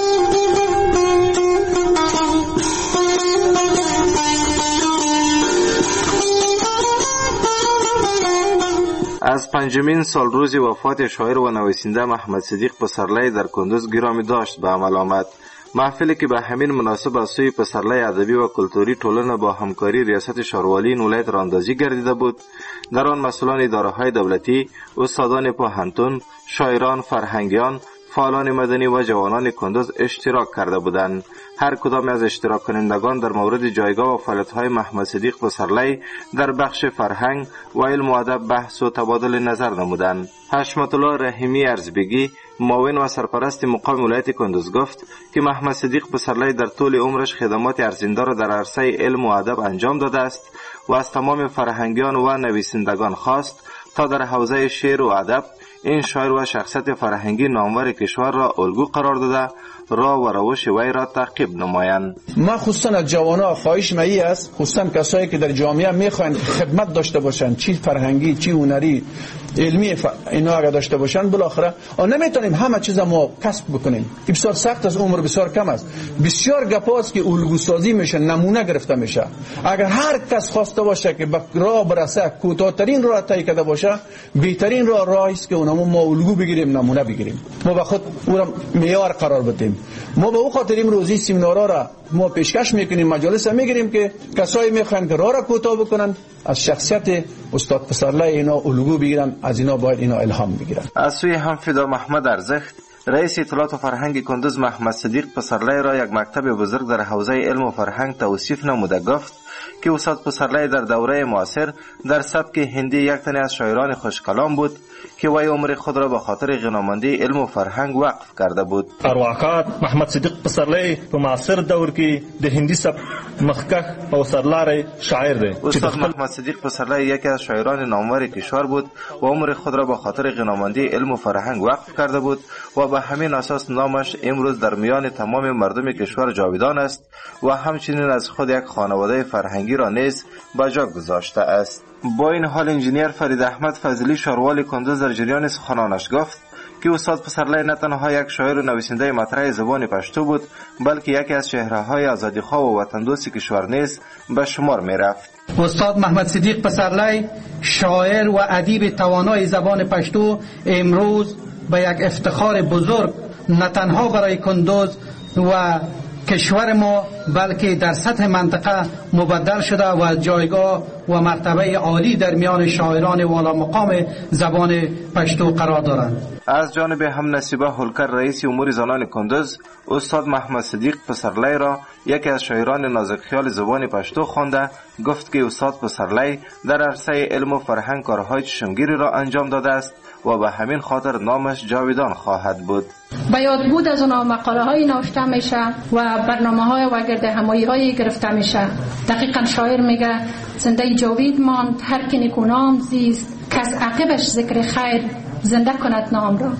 از 5مین سالروز وفات شاعر و نویسنده محمد صدیق پسرلی در کندوز گرامی داشت به عمل آمد. محفلی که به همین مناسبت از سوی پسرلی ادبی و کلتوری ټولنه با همکاری ریاست شاروالی این ولایت راندازی گردیده بود. در آن مسئولان اداره‌های دولتی، استادان پوهنتون، شاعران، فرهنگیان، فعالان مدنی و جوانان کندوز اشتراک کرده بودند. هر کدام از اشتراک کنندگان در مورد جایگاه و فعالیت‌های محمد صدیق پسرلی در بخش فرهنگ و علم و ادب بحث و تبادل نظر نمودند. حشمت الله رحیمی ارزبیگی، معاون و سرپرست مقام ولایت کندوز گفت که محمد صدیق پسرلی در طول عمرش خدمات ارزنده را در عرصه علم و ادب انجام داده است و از تمام فرهنگیان و نویسندگان خواست تا در حوزه شعر و ادب این شاعر و شخصیت فرهنگی نامور کشور را الگو قرار داده راه و روش وی را تعقیب نمایند. ما خصوصا از جوانان خواهش می است، خصوصا کسایی که در جامعه میخواین خدمت داشته باشند، چی فرهنگی چی هنری علمی اینا اگه داشته باشند، بالاخره نمیتونیم همه چیز ما کسب بکنیم. بسیار سخت است، عمر بسیار کم است. بسیار گپاست که الگو سازی میشه، نمونه گرفته میشه. اگر هر کس خواسته باشه که به راه برسه، کوتاه‌ترین راه طی کرده باشه، بهترین راهی است که اونمون ما الگو بگیریم، نمونه بگیریم، ما به خود او را معیار قرار بدیم. ما به او خاطر امروزی سمینارها را ما پیشکش میکنیم، مجالس میگیریم که کسایی میخوان که راه را کوتاه بکنن، از شخصیت استاد پسرلی اینا الگو بگیرن، از اینا باید اینا الهام بگیرن. از سوی هم فدا محمد ارزخت، رئیس اطلاعات و فرهنگ کندوز محمد صدیق پسرلی را یک مکتب بزرگ در حوزه علم و فرهنگ توصیف نموده گفت که استاد پسرلی در دوره معاصر در سبک هندی یک تن از شاعران خوشکلام بود که وی عمر خود را به خاطر غنامندی علم و فرهنگ وقف کرده بود. ارواحات محمد صدیق پسرلی په معاصر دور کې د هندي سبک مخکښ او سرلاری شاعر دی. استاد محمد صدیق پسرلی یکی از شاعران نامور کشور بود و عمر خود را به خاطر غنامندی علم و فرهنگ وقف کرده بود و به همین اساس نامش امروز در میان تمام مردم کشور جاویدان است و همچنین از خود یک خانواده فرهنگی را نیز به جا گذاشته است. با این حال انجینیر فرید احمد فضلی شاروال کندوز در جریان سخنانش گفت که استاد پسرلی نه تنها یک شاعر و نویسنده مطرح زبان پشتو بود، بلکه یکی از چهره‌های آزادیخواه و وطندوست کشور نیز به شمار می‌رفت. استاد محمد صدیق پسرلی شاعر و ادیب توانای زبان پشتو امروز به یک افتخار بزرگ نه تنها برای کندوز و کشور ما بلکه در سطح منطقه مبدل شده و جایگاه و مرتبه عالی در میان شاعران والا مقام زبان پشتو قرار دارند. از جانب هم نصیبه هولکر رئیس امور زنان کندوز استاد محمد صدیق پسرلی را یکی از شاعران نازک خیال زبان پشتو خوانده گفت که استاد پسرلی در عرصه علم و فرهنگ کارهای چشمگیری را انجام داده است و به همین خاطر نامش جاویدان خواهد بود. به یاد بود از اونها مقاله های نوشته میشه و برنامه های و گرد همایی های گرفته میشه. دقیقا شاعر میگه زنده جاوید ماند هر که نیکو نام زیست که از عقبش ذکر خیر زنده کند نام را.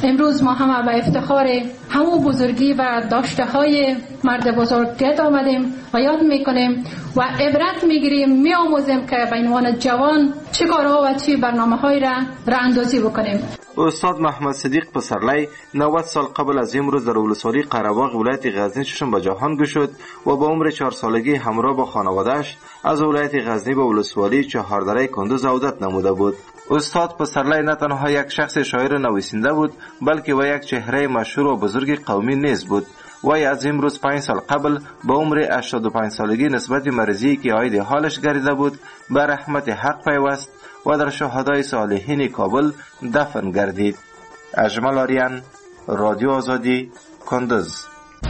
امروز ما همه به افتخار همون بزرگی و داشته های مرد بزرگ گرد آمدیم و یاد میکنیم و عبرت میگیریم، میآموزیم که به عنوان جوان چه کارها و چه برنامه‌هایی را راهاندازی بکنیم. استاد محمد صدیق پسرلی 90 سال قبل از امروز در ولسوالی قره‌باغ ولایت غزنی چشم به جهان گشود و با عمر 4 سالگی همراه با خانواده‌اش از ولایت غزنی به ولسوالی چهاردره کندوز عودت نموده بود. استاد پسرلی نه تنها یک شخص شاعر نویسنده بود، بلکه و یک چهره مشهور و بزرگ قومی نیز بود. وی از امروز 5 سال قبل با عمر 85 سالگی نسبت به مریضی که عاید حالش گردیده بود به رحمت حق پیوست و در شهدای صالحین کابل دفن گردید. اجمل آریان، رادیو آزادی، کندوز.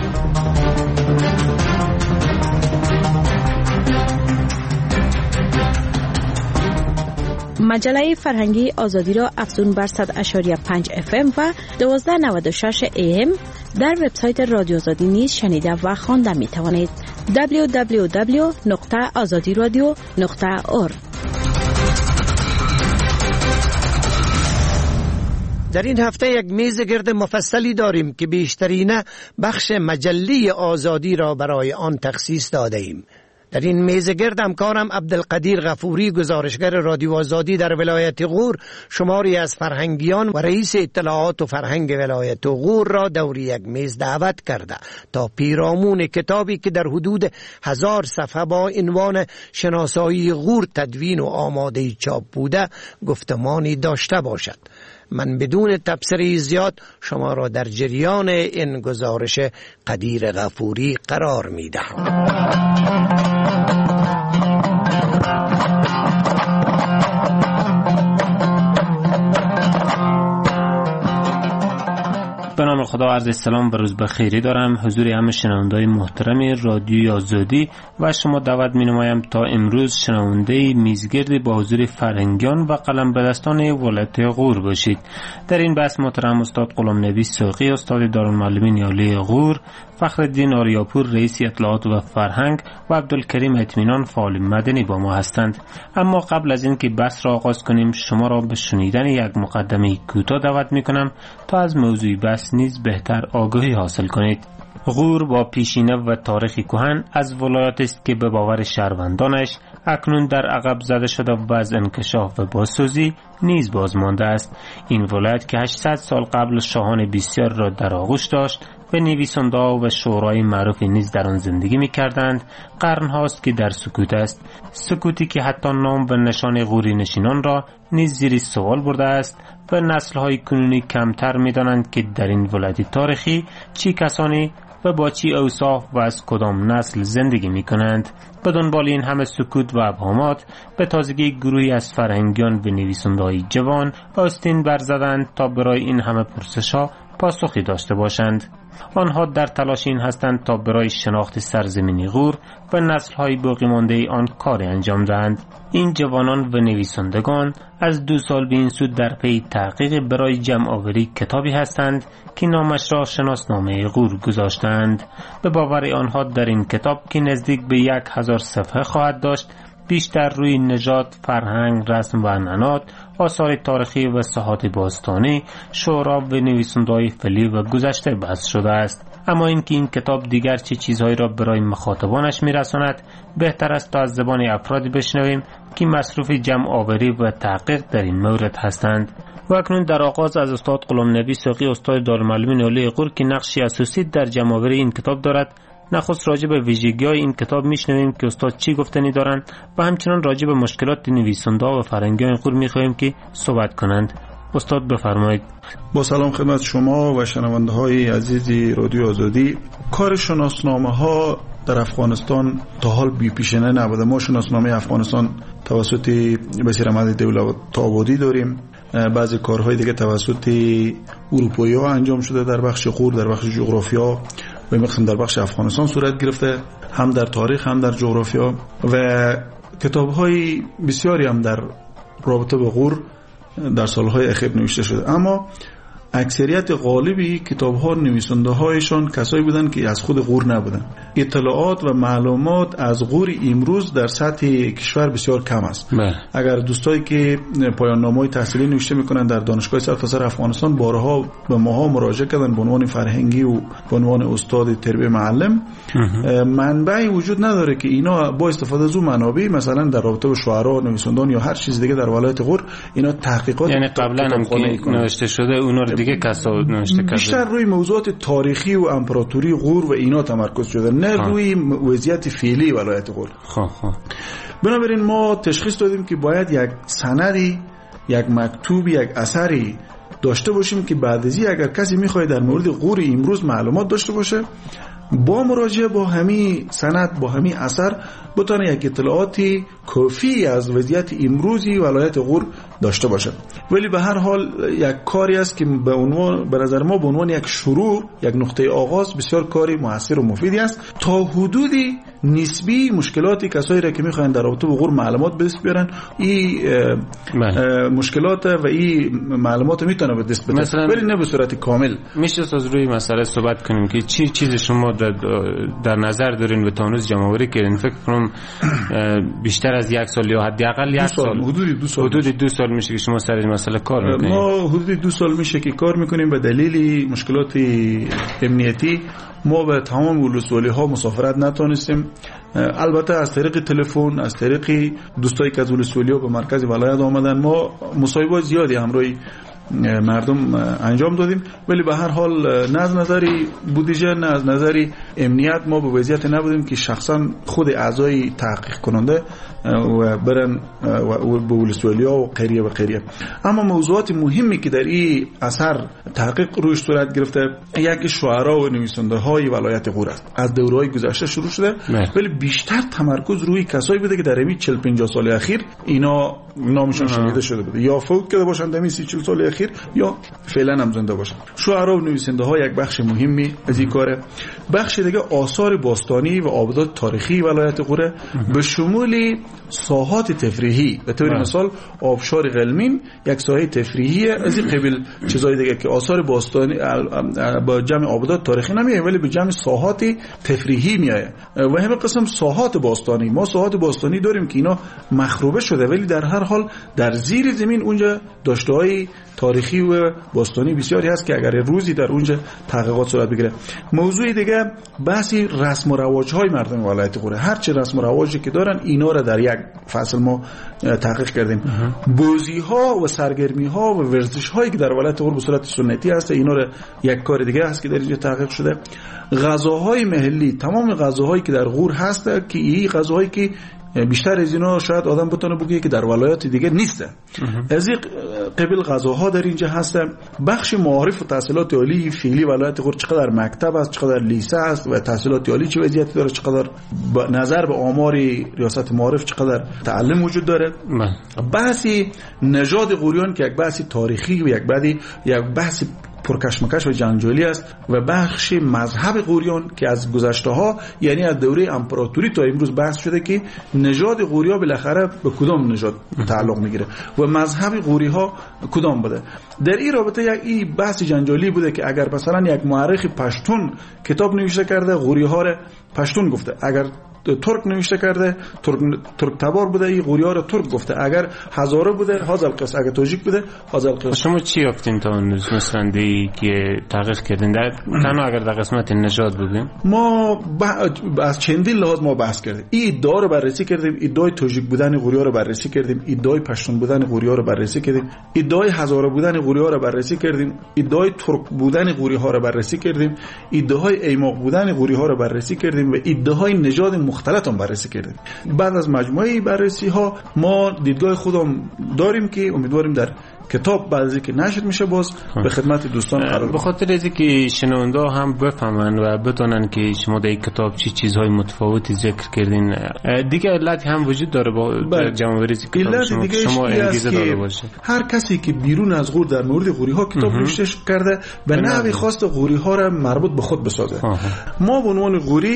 مجله فرهنگی آزادی را افزون بر 100.5 FM و 1296 AM در وبسایت رادیو آزادی نیز شنیده و خوانده می توانید. www.azadiradio.org. در این هفته یک میز گرد مفصلی داریم که بیشترین بخش مجله آزادی را برای آن تخصیص داده ایم. در این میز گرد همکارم عبدالقدیر غفوری، گزارشگر رادیو آزادی در ولایت غور، شماری از فرهنگیان و رئیس اطلاعات و فرهنگ ولایت غور را دور یک میز دعوت کرده تا پیرامون کتابی که در حدود 1000 صفحه با عنوان شناسایی غور تدوین و آماده چاپ بوده گفتمانی داشته باشد. من بدون تبصره زیاد شما را در جریان این گزارش قدیر غفوری قرار می دهم. به نام خدا عرض سلام و روز بخیری دارم حضور همه شنونده‌های محترم رادیوی آزادی و شما دعوت می‌نمایم تا امروز شنونده میزگرد با حضور فرهنگیان و قلم به دستان ولایت غور باشید. در این بحث محترم استاد غلامنبی ساقی، استاد دارالمعلمین عالی غور، فخرالدین آریاپور رئیس اطلاعات و فرهنگ و عبدالکریم اطمینان فعال مدنی با ما هستند. اما قبل از اینکه بحث را آغاز کنیم شما را به شنیدن یک مقدمه کوتاه دعوت می‌کنم تا از موضوع بحث نیز بهتر آگاهی حاصل کنید. غور با پیشینه و تاریخی کهن از ولایت است که به باور شهروندانش اکنون در عقب زده شده و از انکشاف و بازسازی نیز بازمانده است. این ولایت که 800 سال قبل شاهان بسیار را در آغوش داشت و نویسنده‌ها و شعرای معروفی نیز در آن زندگی می‌کردند، قرن‌هاست که در سکوت است. سکوتی که حتی نام و نشان غوری نشینان را نیز زیر سوال برده است و نسل‌های کنونی کمتر می‌دانند که در این ولایت تاریخی چی کسانی و با چی اوصاف و از کدام نسل زندگی می‌کنند. به دنبال این همه سکوت و ابهامات به تازگی گروهی از فرهنگیان و نویسنده‌های جوان آستین برزدند تا برای این همه پرسش‌ها پاسخی داشته باشند. آنها در تلاش این هستند تا برای شناخت سرزمینی غور و نسل‌های باقی مانده آن کار انجام دهند. این جوانان و نویسندگان از 2 سال به این سو در پی تحقیق برای جمع آوری کتابی هستند که نامش را شناسنامه غور گذاشتند. به باور آنها در این کتاب که نزدیک به 1000 صفحه خواهد داشت بیشتر روی نژاد، فرهنگ، رسم و عنعنات، آثار تاریخی و ساحات باستانی، شعرا و نویسنده‌های فعلی و گذشته بحث شده است. اما اینکه این کتاب دیگر چه چیزهایی را برای مخاطبانش میرساند بهتر است تا از زبان افرادی بشنویم که مصروف جمع آوری و تحقیق در این مورد هستند. و اکنون در آغاز از استاد غلامنبی ساقی، استاد دارالمعلمین عالی غور که نقشی اساسی در جمع آوری این کتاب دارد، نخست راجع به ویژگی‌های این کتاب میشنویم که استاد چی گفتنی دارند و همچنان راجع به مشکلات نویسنده‌ها و فرهنگیان غور می‌خواهیم که صحبت کنند. استاد بفرمایید. با سلام خدمت شما و شنونده‌های عزیز رادیو آزادی. کار شناسنامه‌ها در افغانستان تا حال بی پیشینه نبوده. ما شناسنامه افغانستان توسط بشیر احمد دولت‌آبادی داریم. بعضی کارهای دیگه توسط اروپایی‌ها انجام شده در بخش غور، در بخش جغرافیا و مخصوصا در بخش افغانستان صورت گرفته، هم در تاریخ هم در جغرافیا و کتاب‌های بسیاری هم در رابطه با غور در سالهای اخیر نوشته شده. اما اکثریت غالبی کتاب‌ها نویسنده‌هایشان کسایی بودن که از خود غور نبودن. اطلاعات و معلومات از غور امروز در سطح کشور بسیار کم است. اگر دوستایی که پایان نامه‌های تحصیلی نوشته می‌کنن در دانشگاه سرتاسر افغانستان بارها به ماها مراجعه کردن به عنوان فرهنگی و به عنوان استاد تربیت معلم، منبعی وجود نداره که اینا با استفاده از اون منابع مثلا در رابطه با شعرا، نویسندگان یا هر چیز دیگه در ولایت غور اینا تحقیقات، یعنی قبلا هم که نوشته شده اونا رو دیگه کسا نوشته کرده، بیشتر روی موضوعات تاریخی و امپراتوری غور و اینا تمرکز شده، نه روی وضعیت فعلی ولایت غور. بنابراین ما تشخیص دادیم که باید یک سندی، یک مکتوب، یک اثری داشته باشیم که بعد از این اگر کسی میخواد در مورد غور امروز معلومات داشته باشه، با مراجعه با همین سند، با همین اثر بتونه یک اطلاعاتی کافی از وضعیت امروزی ولایت غور داشته باشه. ولی به هر حال یک کاری است که به نظر ما به عنوان یک شروع، یک نقطه آغاز بسیار کاری موثر و مفیدی است. تا حدودی نسبی مشکلاتی کسایی را که میخواین در رابطه با غور معلومات به دست بیارن، این مشکلات و این معلومات میتونه به دست بیارن، ولی نه به صورت کامل. میشه از روی مسئله صحبت کنیم که چی چیز شما در نظر دارین و تانوز جمع‌آوری کردین؟ فکر کنم بیشتر از یک سال یا حداقل یک سال، حدود 2 سال میشه که شما سر این مسئله کار میکنید. ما حدود 2 سال میشه که کار میکنیم. به دلیل مشکلات امنیتی ما به تمام ولسوالی‌ها مسافرت نتونستیم. البته از طریق تلفن، از طریق دوستایی که از ولسوالی‌ها به مرکز ولایت آمدن، ما مصاحبه‌های زیادی همراه مردم انجام دادیم، ولی به هر حال نه از نظری بودجه نه از نظری امنیت ما به وضعیت نبودیم که شخصا خود اعضای تحقیق کننده و برن و به ولسوالی‌ها و قریه و قریه. اما موضوعات مهمی که در این اثر تحقیق روش صورت گرفته، یک شعرا و نویسنده‌های ولایت غور است. از دوره‌های گذشته شروع شده، ولی بیشتر تمرکز روی کسایی بوده که در همین 40-50 سال اخیر اینا نامشون شنیده شده بوده، یا فوت کرده باشن در همین 30-40 سال اخیر یا فعلا هم زنده باشن. شعرا و نویسنده‌ها یک بخش مهمی از این کاره. بخش دیگه آثار باستانی و آبادات تاریخی ولایت غور به شمول ساحات تفریحی، به طور مثال آبشار قلمین یک ساحه تفریحی از این قبیل چیزای دیگه که آثار باستانی با جمع آبادات تاریخی نمیاد، ولی به جمع ساحات تفریحی میاد. و همه قسم ساحات باستانی، ما ساحات باستانی داریم که اینا مخروبه شده، ولی در هر حال در زیر زمین اونجا داشته‌های تاریخی و باستانی بسیاری هست که اگر روزی در اونجا تحقیقات صورت بگیره. موضوع دیگه بحثی رسم و رواج‌های مردم ولایت غور. هر چه رسم و رواجی که دارن اینا را در یک فصل ما تحقیق کردیم. بازی‌ها و سرگرمی‌ها و ورزش‌هایی که در ولایت غور به صورت سنتی هست، اینا را یک کار دیگه هست که در اینجا تحقیق شده. غذاهای محلی، تمام غذاهایی که در غور هست که این غذاهایی که بیشتر از اینا شاید آدم بتونه بگه که در ولایات دیگه نیست. از این قبیل غذاها در اینجا هست. بخش معارف و تحصیلات عالی فعلی ولایت غور چقدر مکتب است، چقدر لیسه است و تحصیلات عالی چه وضعیتی داره، چقدر نظر به آمار ریاست معارف چقدر تعلم وجود داره. بحثی نژاد غوریان که یک بحث تاریخی و یک بحث پرکشمکش و جنجالی است، و بخش مذهب غوریان که از گذشته ها، یعنی از دوره امپراتوری تا امروز بحث شده که نژاد غوریا بالاخره به کدام نژاد تعلق میگیره و مذهب غوری ها کدام بوده. در این رابطه یک بحث جنجالی بوده که اگر مثلا یک مورخ پشتون کتاب نوشته کرده غوری ها را پشتون گفته، اگر ترک نوشته کرده ترک تبار بوده این غوری ها را ترک گفته، اگر هزاره بوده هازل قص، اگر تاجیک بوده هازل قص. شما چی یافتین تا اون روز مثلا دی که تحقیق کردین تنها اگر در قسمت نژاد بودیم؟ ما از چندین لحاظ ما بحث کردیم، این ادعا رو بررسی کردیم، ادعای تاجیک بودن غوری ها رو بررسی کردیم، ادعای پشتون بودن غوری ها رو بررسی کردیم، ادعای هزاره بودن غوری ها رو بررسی کردیم، ادعای ترک بودن غوری ها رو بررسی کردیم، ادعای ایماق بودن غوری ها رو بررسی کردیم و ادعای نژاد مختلط هم بررسی کردیم. بعد از مجموعه بررسی ها ما دیدگاه خودم داریم که امیدواریم در کتاب بعد از اینکه نشر میشه باز به خدمت دوستان قرار. به خاطر اینکه شنونده هم بفهمن و بدونن که شما در این کتاب چی چیزهای متفاوتی ذکر کردین، دیگه علت هم وجود داره با جمع‌آوری کتاب شما انگیزه داره باشه. هر کسی که بیرون از غور در مورد غوری ها کتاب نوشته کرده به نحوی خواست غوری ها را مربوط به خود بسازه. ما به عنوان غوری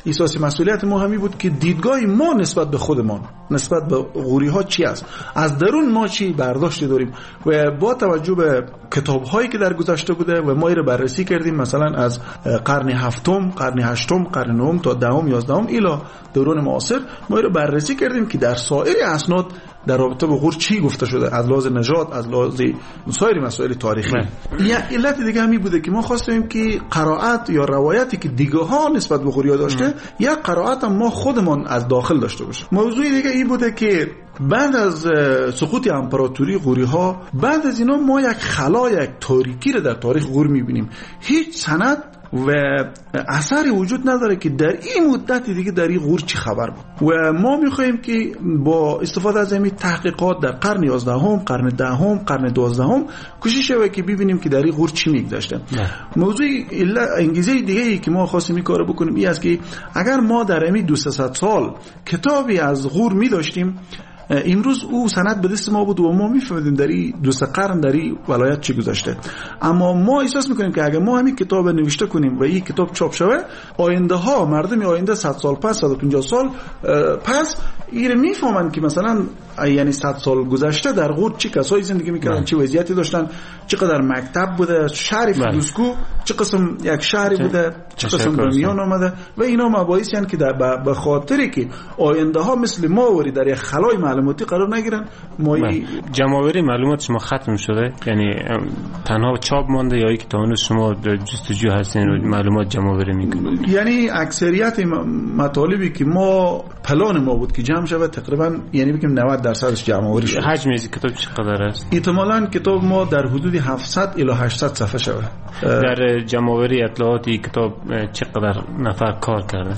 احساس مسئولیت ما همی بود که دیدگاه ما نسبت به خودمان، نسبت به غوری ها چی است، از درون ما چی برداشت داریم و با توجه به کتاب هایی که در گذشته بوده و ما رو بررسی کردیم، مثلا از قرن هفتم، قرن هشتم، قرن نهم تا دهم، یازدهم الی دوران معاصر ما رو بررسی کردیم که در سایر اسناد در رابطه با غور چی گفته شده، از لحاظ نژاد، از لحاظ سایر مسائل تاریخی. یا علت دیگه همی بوده که ما خواستیم که قرائت یا روایتی که دیگه ها نسبت به غوریا داشته یا قرائت ما خودمان از داخل داشته باشه. موضوع دیگه این بوده که بعد از سقوط امپراتوری غوری ها، بعد از اینا ما یک خلا، یک تاریکی رو در تاریخ غور میبینیم. هیچ سند و اثری وجود نداره که در این مدت دیگه در این غور چی خبر بود و ما میخوایم که با استفاده از این تحقیقات در قرن 11 قرن 10 قرن 12 کوشش شده که ببینیم که در این غور چی میگذشته. موضوع انگیزه دیگه ای که ما خواستیم این کارو بکنیم این است که اگر ما در همین 200 سال کتابی از غور می‌داشتیم، امروز او سند به دست ما بود و ما میفهمیدیم در این 200 قرن در این ولایت چی گذشته. اما ما احساس میکنیم که اگر ما همین کتاب نوشته کنیم و این کتاب چاپ شوه، آینده ها، مردم آینده 100 سال پس، 150 سال پس این میفهمن که مثلا یعنی 100 سال گذشته در غور چه کسایی زندگی میکردن، چه وضعیتی داشتن، چقدر مکتب بوده، شهر فیروزکو چه قسم یک شهری بوده، چه قسم به میان آمده و اینا مباحثی هستند که به خاطری که آینده ها مثل ما وری در یک خلای معلوماتی قرار نگیرن. ما جمع‌آوری معلومات شما ختم شده، یعنی تنها چاپ مونده یا اینکه تا اون شما جستجو هستین و معلومات جمع‌آوری میکنید؟ یعنی اکثریت مطالبی که ما پلان ما بود که جمع شود تقریبا یعنی بگیم 90% جمع‌آوری شد. حجم این کتاب چقدر است؟ احتمالاً کتاب ما در حدود 700 الی 800 صفحه شود. در جمع‌آوری اطلاعاتی کتاب چقدر نفر کار کردن؟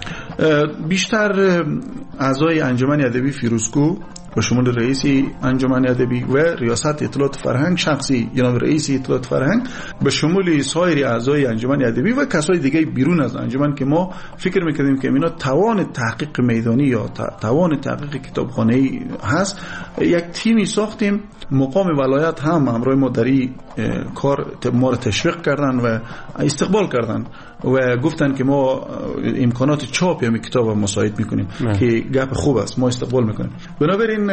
بیشتر اعضای انجمن ادبی فیروزکو به شمول رئیس انجمن ادبی و ریاست اطلاعات فرهنگ شخصی جناب رئیس اطلاعات فرهنگ به شمول سایر اعضای انجمن ادبی و کسای دیگه بیرون از انجمن که ما فکر می‌کردیم که اینا توان تحقیق میدانی یا توان تحقیق کتابخانه‌ای هست، یک تیمی ساختیم. مقام ولایت هم همراه ما در این کار ما رو تشویق کردن و استقبال کردن و گفتن که ما امکانات چاپ یا کتاب مساعد میکنیم که گپ خوب است، ما استقبال میکنیم. بنابراین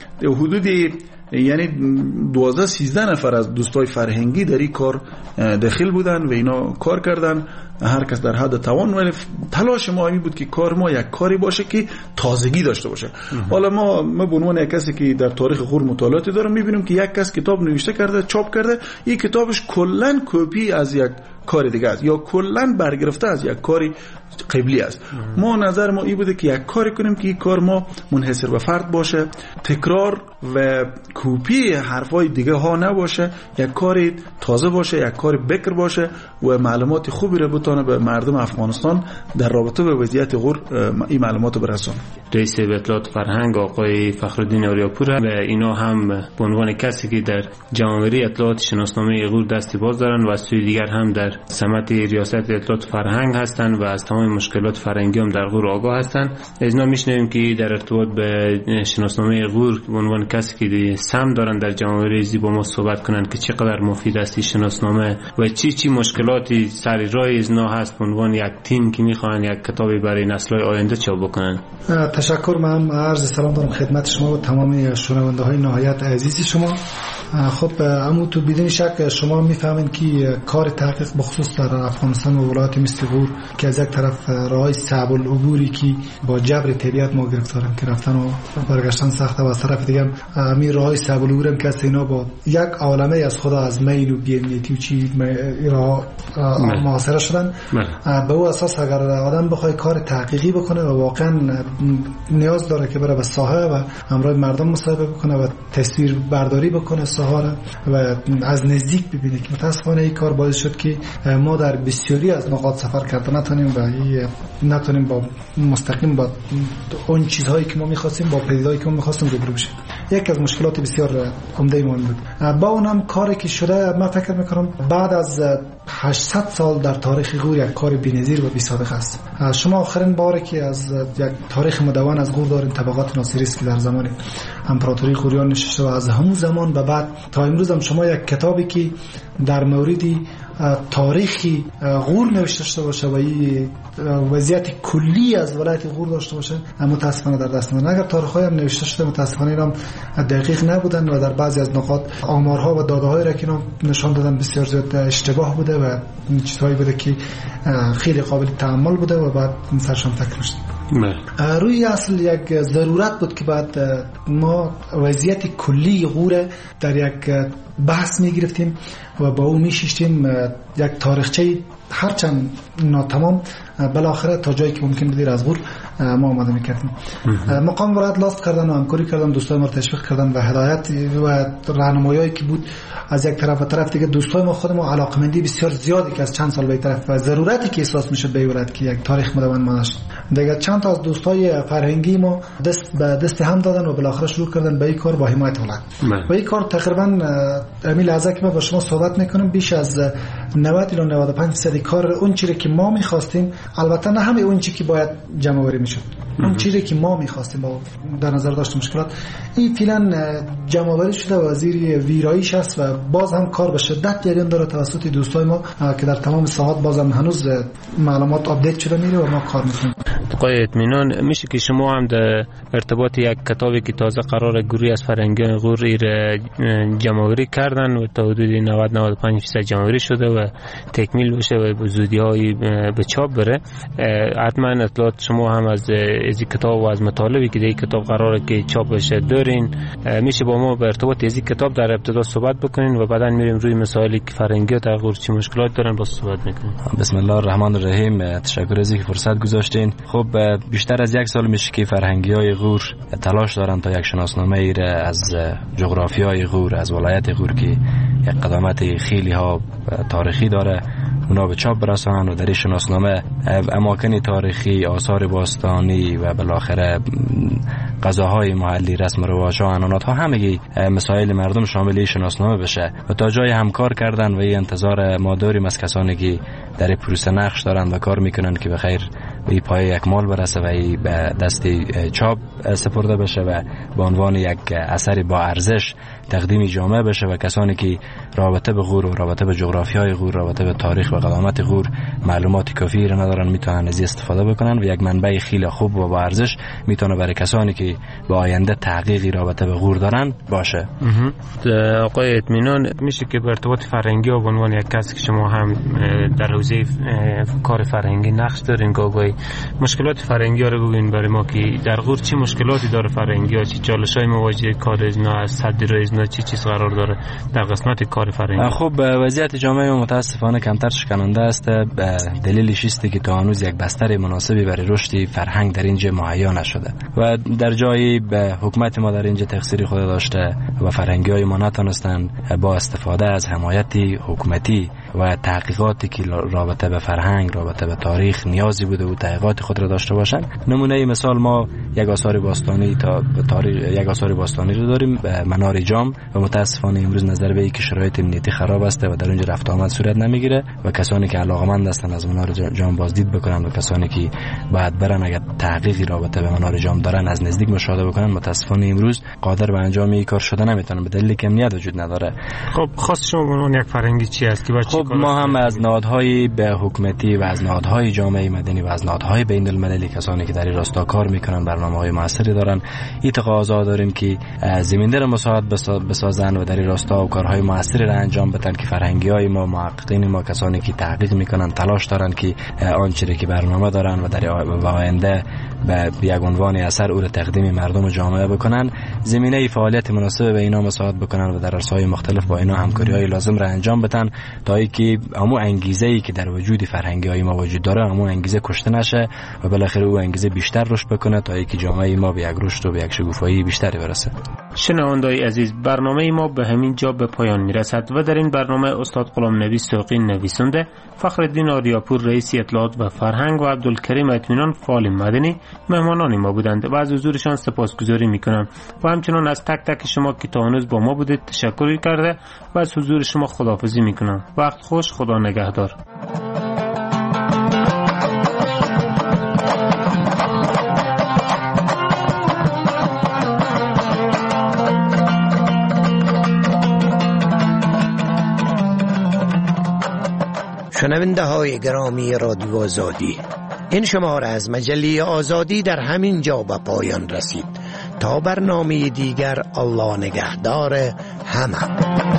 حدودی یعنی 12-13 نفر از دوستای فرهنگی در این کار داخل بودن و اینا کار کردن، هر کس در حد توان. ولی تلاش ما این بود که کار ما یک کاری باشه که تازگی داشته باشه. حالا ما به عنوان یک کسی که در تاریخ غور مطالعاتی دارم میبینیم که یک کس کتاب نوشته کرده، چاپ کرده، این کتابش کلا کپی از یک کار دیگه است یا کلا برگرفته از یک کاری قبلی است. ما نظر ما این بوده که یک کاری کنیم که این کار ما منحصر به فرد باشه، تکرار و کپی حرفای دیگه ها نباشه، یک کاری تازه باشه، یک کاری بکر باشه و معلومات خوبی رو بتونه به مردم افغانستان در رابطه به وضعیت غور این معلومات رو برسونه. رئیس اطلاعات فرهنگ آقای فخرالدین آریاپور و اینا هم به عنوان کسی که در جمع‌آوری اطلاعات شناسنامه غور دستی باز دارن و از سوی دیگر هم در سمت ریاست اطلاعات فرهنگ هستن و از تمام مشکلات فرهنگی هم در غور آگاه هستن. از اینا میشنویم که در ارتباط به شناسنامه غور به عنوان کسی که سهم دارن در جمع‌آوری با ما صحبت کنن که چقدر مفید است این شناسنامه و چی مشکلاتی سر راه اینا هست به عنوان یک تیم که میخوان یک کتابی برای نسل‌های آینده چاپ بکنن. تشکر. من عرض سلام دارم خدمت شما و تمام شنونده‌های نهایت عزیز شما. خب اما تو بدون شک شما میفهمید که کار تحقیق بخصوص در افغانستان و ولایت مثل غور که از یک طرف راهی صعب العبوری که با جبر طبیعت ما گرفتارن که رفتن و برگشتن سخته و از طرف دیگه همین راهی صعب العبور که است اینا با یک عالمه از خدا از میل و بی‌امنیتی و چی راه محاصره شدن. به او اساس اگر آدم بخواد کار تحقیقی بکنه و واقعا نیاز داره که بره به ساحه و همراه مردم مصاحبه بکنه و تصویر برداری بکنه ساحه و از نزدیک ببینه که متاسفانه این کار باعث شد که ما در بسیاری از نقاط سفر کرده نتونیم با مستقیم با اون چیزهایی که ما می‌خواستیم با پدیدهایی که ما می‌خواستیم روبرو بشیم. یک از مشکلات بسیار عمده ما بود. با اونم کاری که شده من فکر می‌کنم بعد از 800 سال در تاریخ غور یک کار بی‌نظیر و بی‌سابقه است. شما آخرین باری که از یک تاریخ مدون از غور دارین طبقات ناصری است که در زمان امپراتوری غوریان نشسته و از همون زمان به بعد تا امروز هم شما یک کتابی که در موردی تاریخی غور نوشته شده باشه و این وضعیت کلی از ولایت غور داشته باشه متاسفانه در دست من. اگر تاریخ‌های هم نوشته شده متاسفانه اینا دقیق نبودن و در بعضی از نقاط آمارها و داده‌هایی را که نشان دادن بسیار زیاد اشتباه بوده و چیزهایی بوده که خیلی قابل تأمل بوده و بعد سرشان تکرار شد. روی اصل یک ضرورت بود که بعد ما وضعیت کلی غور در یک بحث می گرفتیم و با او می شیشتیم یک تاریخچه هرچند ناتمام بالاخره تا جایی که ممکن بود از غور ما آماده میکردیم. مقام ولایت لاست کردن و همکاری کردن، دوستای ما تشویق کردن و هدایت و راهنمایی که بود از یک طرف و طرف دیگه دوستای ما خود ما علاقمندی بسیار زیادی که از چند سال به طرف و ضرورتی که احساس میشه به ولایت که یک تاریخ مدون مانش دیگه چند تا از دوستای فرهنگی ما دست به دست هم دادن و بالاخره شروع کردن به این کار با حمایت ولایت. و این کار تقریبا امی لحظه که ما با شما صحبت میکنم بیش از 90 الی 95% کار اون چیزی که ما می‌خواستیم، البته نه همه اون چیزی که باید جمع آوری میشد، اون چیزی که ما می‌خواستیم با در نظر داشت مشکلات این فعلا جمع آوری شده و وزیر ویرایش است و باز هم کار به شدت جریان داره توسط دوستای ما که در تمام ساحات باز هم هنوز معلومات آپدیت شده میره و ما کار میکنیم. آقای اطمینان میشه که شما هم در ارتباط یک کتابی که تازه قرار گروهی از فرهنگیان غور جمع آوری کردن و تا حدود 90-95% جمع آوری شده و تکمیل بشه و به زودی‌های به چاپ بره، حتما اطلاعات شما هم از کتاب و از مطالبی که در کتاب قراره که چاپ بشه دارین، میشه با ما به ارتباط از کتاب در ابتدا صحبت بکنین و بعداً میریم روی مسائلی که فرهنگی‌ها در غور چه مشکلات دارن با صحبت میکنیم. بسم الله الرحمن الرحیم. تشکر از اینکه فرصت گذاشتین. خب بیشتر از یک سال میشه که فرهنگی‌های غور تلاش دارن تا یک شناسنامه ای از جغرافیای غور از ولایت غور که یک قدامت خیلی ها تاریخی داره اونا به چاپ برسانن و در این شناسنامه اماکن تاریخی، آثار باستانی و بالاخره غذاهای محلی، رسم و رواج‌ها، عنعنات‌ها، همگی مسائل مردم شامل این شناسنامه بشه و تا جای همکار کردن و این انتظار ما داریم از کسانی که در پروسه نقش دارن و کار میکنن که بخیر به پای یک مال برسه و به دست چاپ سپرده بشه و به عنوان یک اثر با ارزش تقدیم جامعه بشه و کسانی که رابطه به غور و رابطه به جغرافیای غور، رابطه به تاریخ و قدامت غور معلومات کافی را ندارن میتونن از استفاده بکنن و یک منبع خیلی خوب و با ارزش میتونه برای کسانی که به آینده تحقیقی رابطه به غور دارن باشه. آقای اطمینان، میشه که به ارتباط فرهنگی و به عنوان یک کسی که شما هم در حوزه کار فرهنگی نقش دارین، گاهی مشکلات فرهنگی ها رو بگین برای ما که در غور چه مشکلاتی داره فرهنگی ها، چه چالش‌های مواجه کار ازنا از تدبیر ازنا چه چیز قرار داره در قسمت کار فرهنگی؟ خب وضعیت جامعه متاسفانه کمتر شکننده است. دلیلش است که تا هنوز یک بستر مناسبی برای رشد فرهنگ در اینجا مهیا نشده و در جایی به حکومت ما در اینجا تقصیر خود داشته و فرهنگی‌های ما نتونستن با استفاده از حمایت حکومتی و تحقیقاتی که رابطه به فرهنگ، رابطه به تاریخ نیازی بوده و تحقیقات خود را داشته باشند. نمونه مثال ما یک آثار باستانی یک آثار باستانی رو داریم، منار جام، و متاسفانه امروز نظر به اینکه شرایط امنیتی خراب است و در اونجا رفت آمد صورت نمیگیره و کسانی که علاقمند هستند از منار جام بازدید بکنن و کسانی که بعد برن اگر تحقیقی رابطه به منار جام دارن از نزدیک مشاهده بکنن متاسفانه امروز قادر به انجام این کار شده نمیتونن به دلیل که امنیت وجود نداره. خب خاص شما به عنوان یک فرهنگی چی است که خب ما هم از نهادهای به حکومتی و از نهادهای جامعه مدنی و از نهادهای بین المللی کسانی که در این راستا کار میکنن برنامه‌های موثری دارن این تقاضا داریم که زمینه را مساعد بسازن و در این راستا کارهای موثری را انجام بدن که فرهنگی‌های ما، محققین ما، کسانی که تحقیق میکنن تلاش دارن که آنچه که برنامه دارن و در آینده به یک عنوان اثر او را تقدیم مردم و جامعه بکنن، زمینه فعالیت مناسب به اینا مساعد بکنن و در عرصه‌های مختلف با اینا همکاری‌های لازم را انجام بدن تا اینکه همون انگیزه‌ای که در وجود فرهنگی‌های ما وجود داره همون انگیزه کشته نشه و بالاخره او انگیزه بیشتر رشد بکنه تا اینکه جامعه ما به یک رشد و به یک شکوفایی بیشتری برسه. شنونده‌های عزیز، برنامه ما به همین جا به پایان میرسد و در این برنامه استاد غلام نبی سوقی نویسنده، فخرالدین آریاپور رئیس اطلاعات و فرهنگ و عبدالکریم اطمینان فعال مدنی مهمانان ما بودند و از حضورشان سپاسگزاری میکنم و همچنان از تک تک شما که تا هنوز با ما بودید تشکر کرده و از حضور شما خداحافظی میکنم. وقت خوش، خدا نگهدار. شنونده های گرامی رادیو آزادی، این شماره از مجله آزادی در همین جا به پایان رسید. تا برنامه دیگر، الله نگهدار همه.